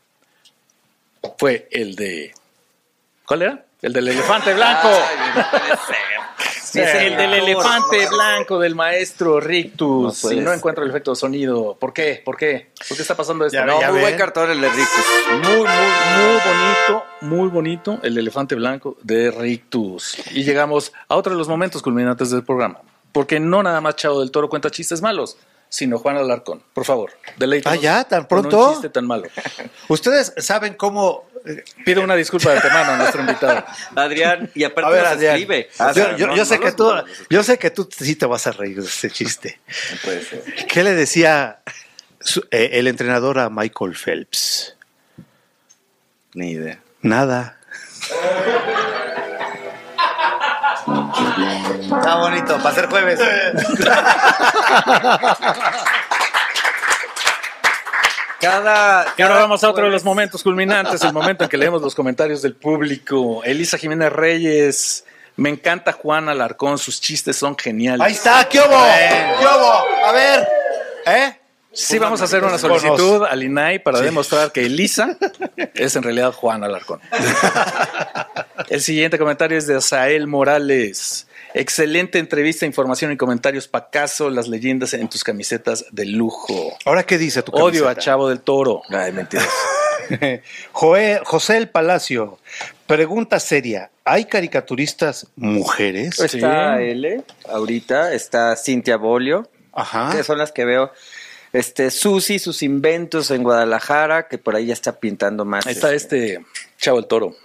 fue el de... ¿Cuál era? El del elefante blanco. Ay, no puede ser. Sí, es el del mejor. elefante blanco del maestro Rictus. No puede y no ser. encuentro el efecto de sonido. ¿Por qué? ¿Por qué? ¿Por qué está pasando esto? Ya No, ve, ya muy ven. buen cartón el de Rictus. Muy, muy, muy bonito, muy bonito el elefante blanco de Rictus. Y llegamos a otro de los momentos culminantes del programa. Porque no nada más Chavo del Toro cuenta chistes malos, sino Juan Alarcón. Por favor, deleítanos Ah, ¿ya? ¿Tan con pronto? un chiste tan malo. Ustedes saben cómo... eh, Pido una disculpa de antemano a nuestro invitado. Adrián, y aparte A ver, nos Adrián, escribe. yo, O sea, yo- no- yo no sé que los- tú, no los- yo sé que tú sí te vas a reír de este chiste. no puede ser. ¿Qué le decía su- eh, el entrenador a Michael Phelps? Ni idea. Nada. Está bonito, para ser jueves. Cada, Y ahora cada vamos a otro de los jueves- momentos culminantes, el momento en que leemos los comentarios del público. Elisa Jiménez Reyes, me encanta Juan Alarcón, sus chistes son geniales. Ahí está, ¿qué hubo? ¿Qué hubo? A ver, ¿eh? Sí, vamos a hacer una solicitud al I N A I para demostrar que Elisa es en realidad Juan Alarcón. El siguiente comentario es de Asael Morales. Excelente entrevista, información y comentarios. Pacaso, las leyendas en tus camisetas de lujo. Ahora, ¿qué dice tu Odio a camiseta? Chavo del Toro. Ay, mentiras. Joé- José El Palacio, pregunta seria. ¿Hay caricaturistas mujeres? Pues- Está Sí. L, ahorita, está Cintia Bolio, Ajá. que son las que veo. Este, Susi, sus inventos en Guadalajara, que por ahí ya está pintando más. Ahí está este Chavo del Toro.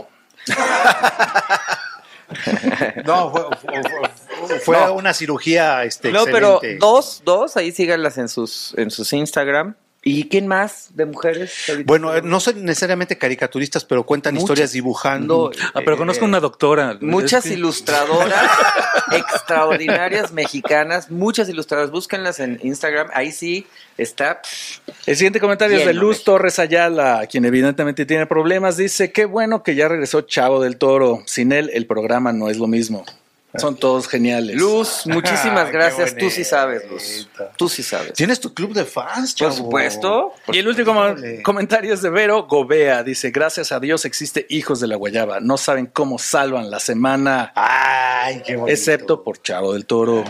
No, fue, fue- fue No. una cirugía este, No, pero excelente. dos, dos, ahí síganlas en sus, en sus Instagram. ¿Y quién más de mujeres? ahorita? Bueno, eh, no son necesariamente caricaturistas, pero cuentan Muchas. historias dibujando. Ah, pero eh, conozco una doctora. Muchas Es que- ilustradoras extraordinarias mexicanas, muchas ilustradoras, búsquenlas en Instagram, ahí sí está. El siguiente comentario es de Lleno, Luz México. Torres Ayala, quien evidentemente tiene problemas. Dice, qué bueno que ya regresó Chavo del Toro. Sin él, el programa no es lo mismo. Son todos geniales. Luz, muchísimas Ay, gracias, qué tú sí sabes, bonito. Luz, tú sí sabes. Tienes tu club de fans, Por chavo. supuesto. Y el último com- Híjole. comentario es de Vero Gobea. Dice, gracias a Dios existe Hijos de la Guayaba. No saben cómo salvan la semana, Ay, qué bonito. excepto por Chavo del Toro.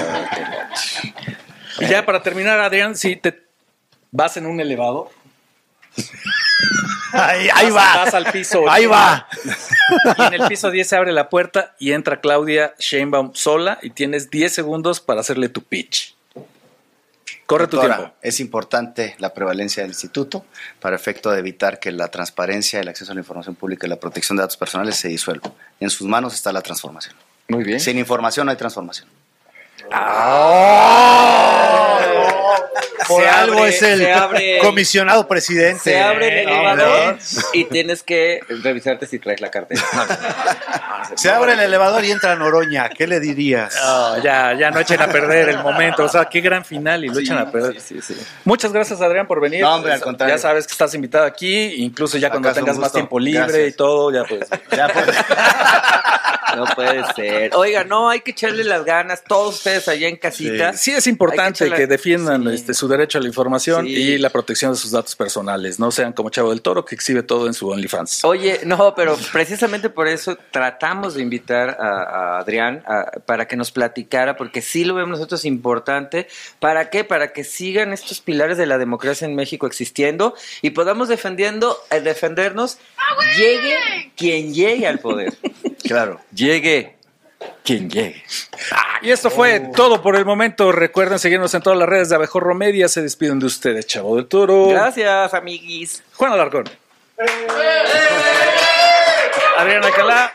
Y ya para terminar, Adrián, si te vas en un elevador, Ay, ahí vas- va. vas al piso Ahí va. y en el piso diez se abre la puerta y entra Claudia Sheinbaum sola y tienes diez segundos para hacerle tu pitch. Corre tu Doctora, tiempo. es importante la prevalencia del instituto para efecto de evitar que la transparencia, el acceso a la información pública y la protección de datos personales se disuelvan. En sus manos está la transformación. Muy bien. Sin información no hay transformación. ¡Oh! por Se algo abre- es el se abre- comisionado presidente. Se abre el Eh, elevador hombre. y tienes que revisarte si traes la cartera. No, no. Se abre el elevador y entra Noroña. ¿Qué le dirías? No, ya, ya no echen a perder el momento. O sea, qué gran final y lo echan a perder. Sí, sí, sí. Muchas gracias, Adrián, por venir. No, hombre, al contrario. Ya sabes que estás invitado aquí, incluso ya cuando Acaso un tengas más gusto. tiempo libre Gracias. y todo, ya pues. Ya, pues. No puede ser. Oiga, no, hay que echarle las ganas. Todos ustedes allá en casita. Sí es importante Hay que que, echarle- defiendan Sí. este, su derecho a la información Sí. y la protección de sus datos personales. No sean como Chavo del Toro, que exhibe todo en su OnlyFans. Oye, no, pero precisamente por eso tratamos de invitar a, a Adrián a- para que nos platicara, porque sí lo vemos nosotros importante. ¿Para qué? Para que sigan estos pilares de la democracia en México existiendo y podamos defendiendo, eh, defendernos, llegue quien llegue al poder. Claro. Llegue quien llegue. Y esto fue todo por el momento. Recuerden seguirnos en todas las redes de Abejorro Media. Se despiden de ustedes, Chavo del Toro. Gracias, amiguis. Juan Alarcón. Adrián Alcalá.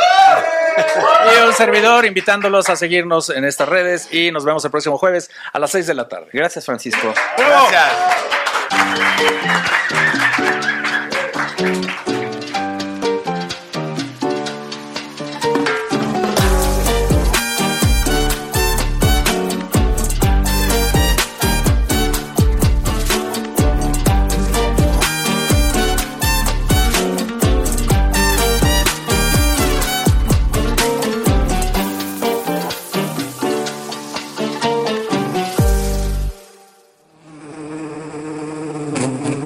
Y un servidor invitándolos a seguirnos en estas redes. Y nos vemos el próximo jueves a las seis de la tarde. Gracias, Francisco. Gracias.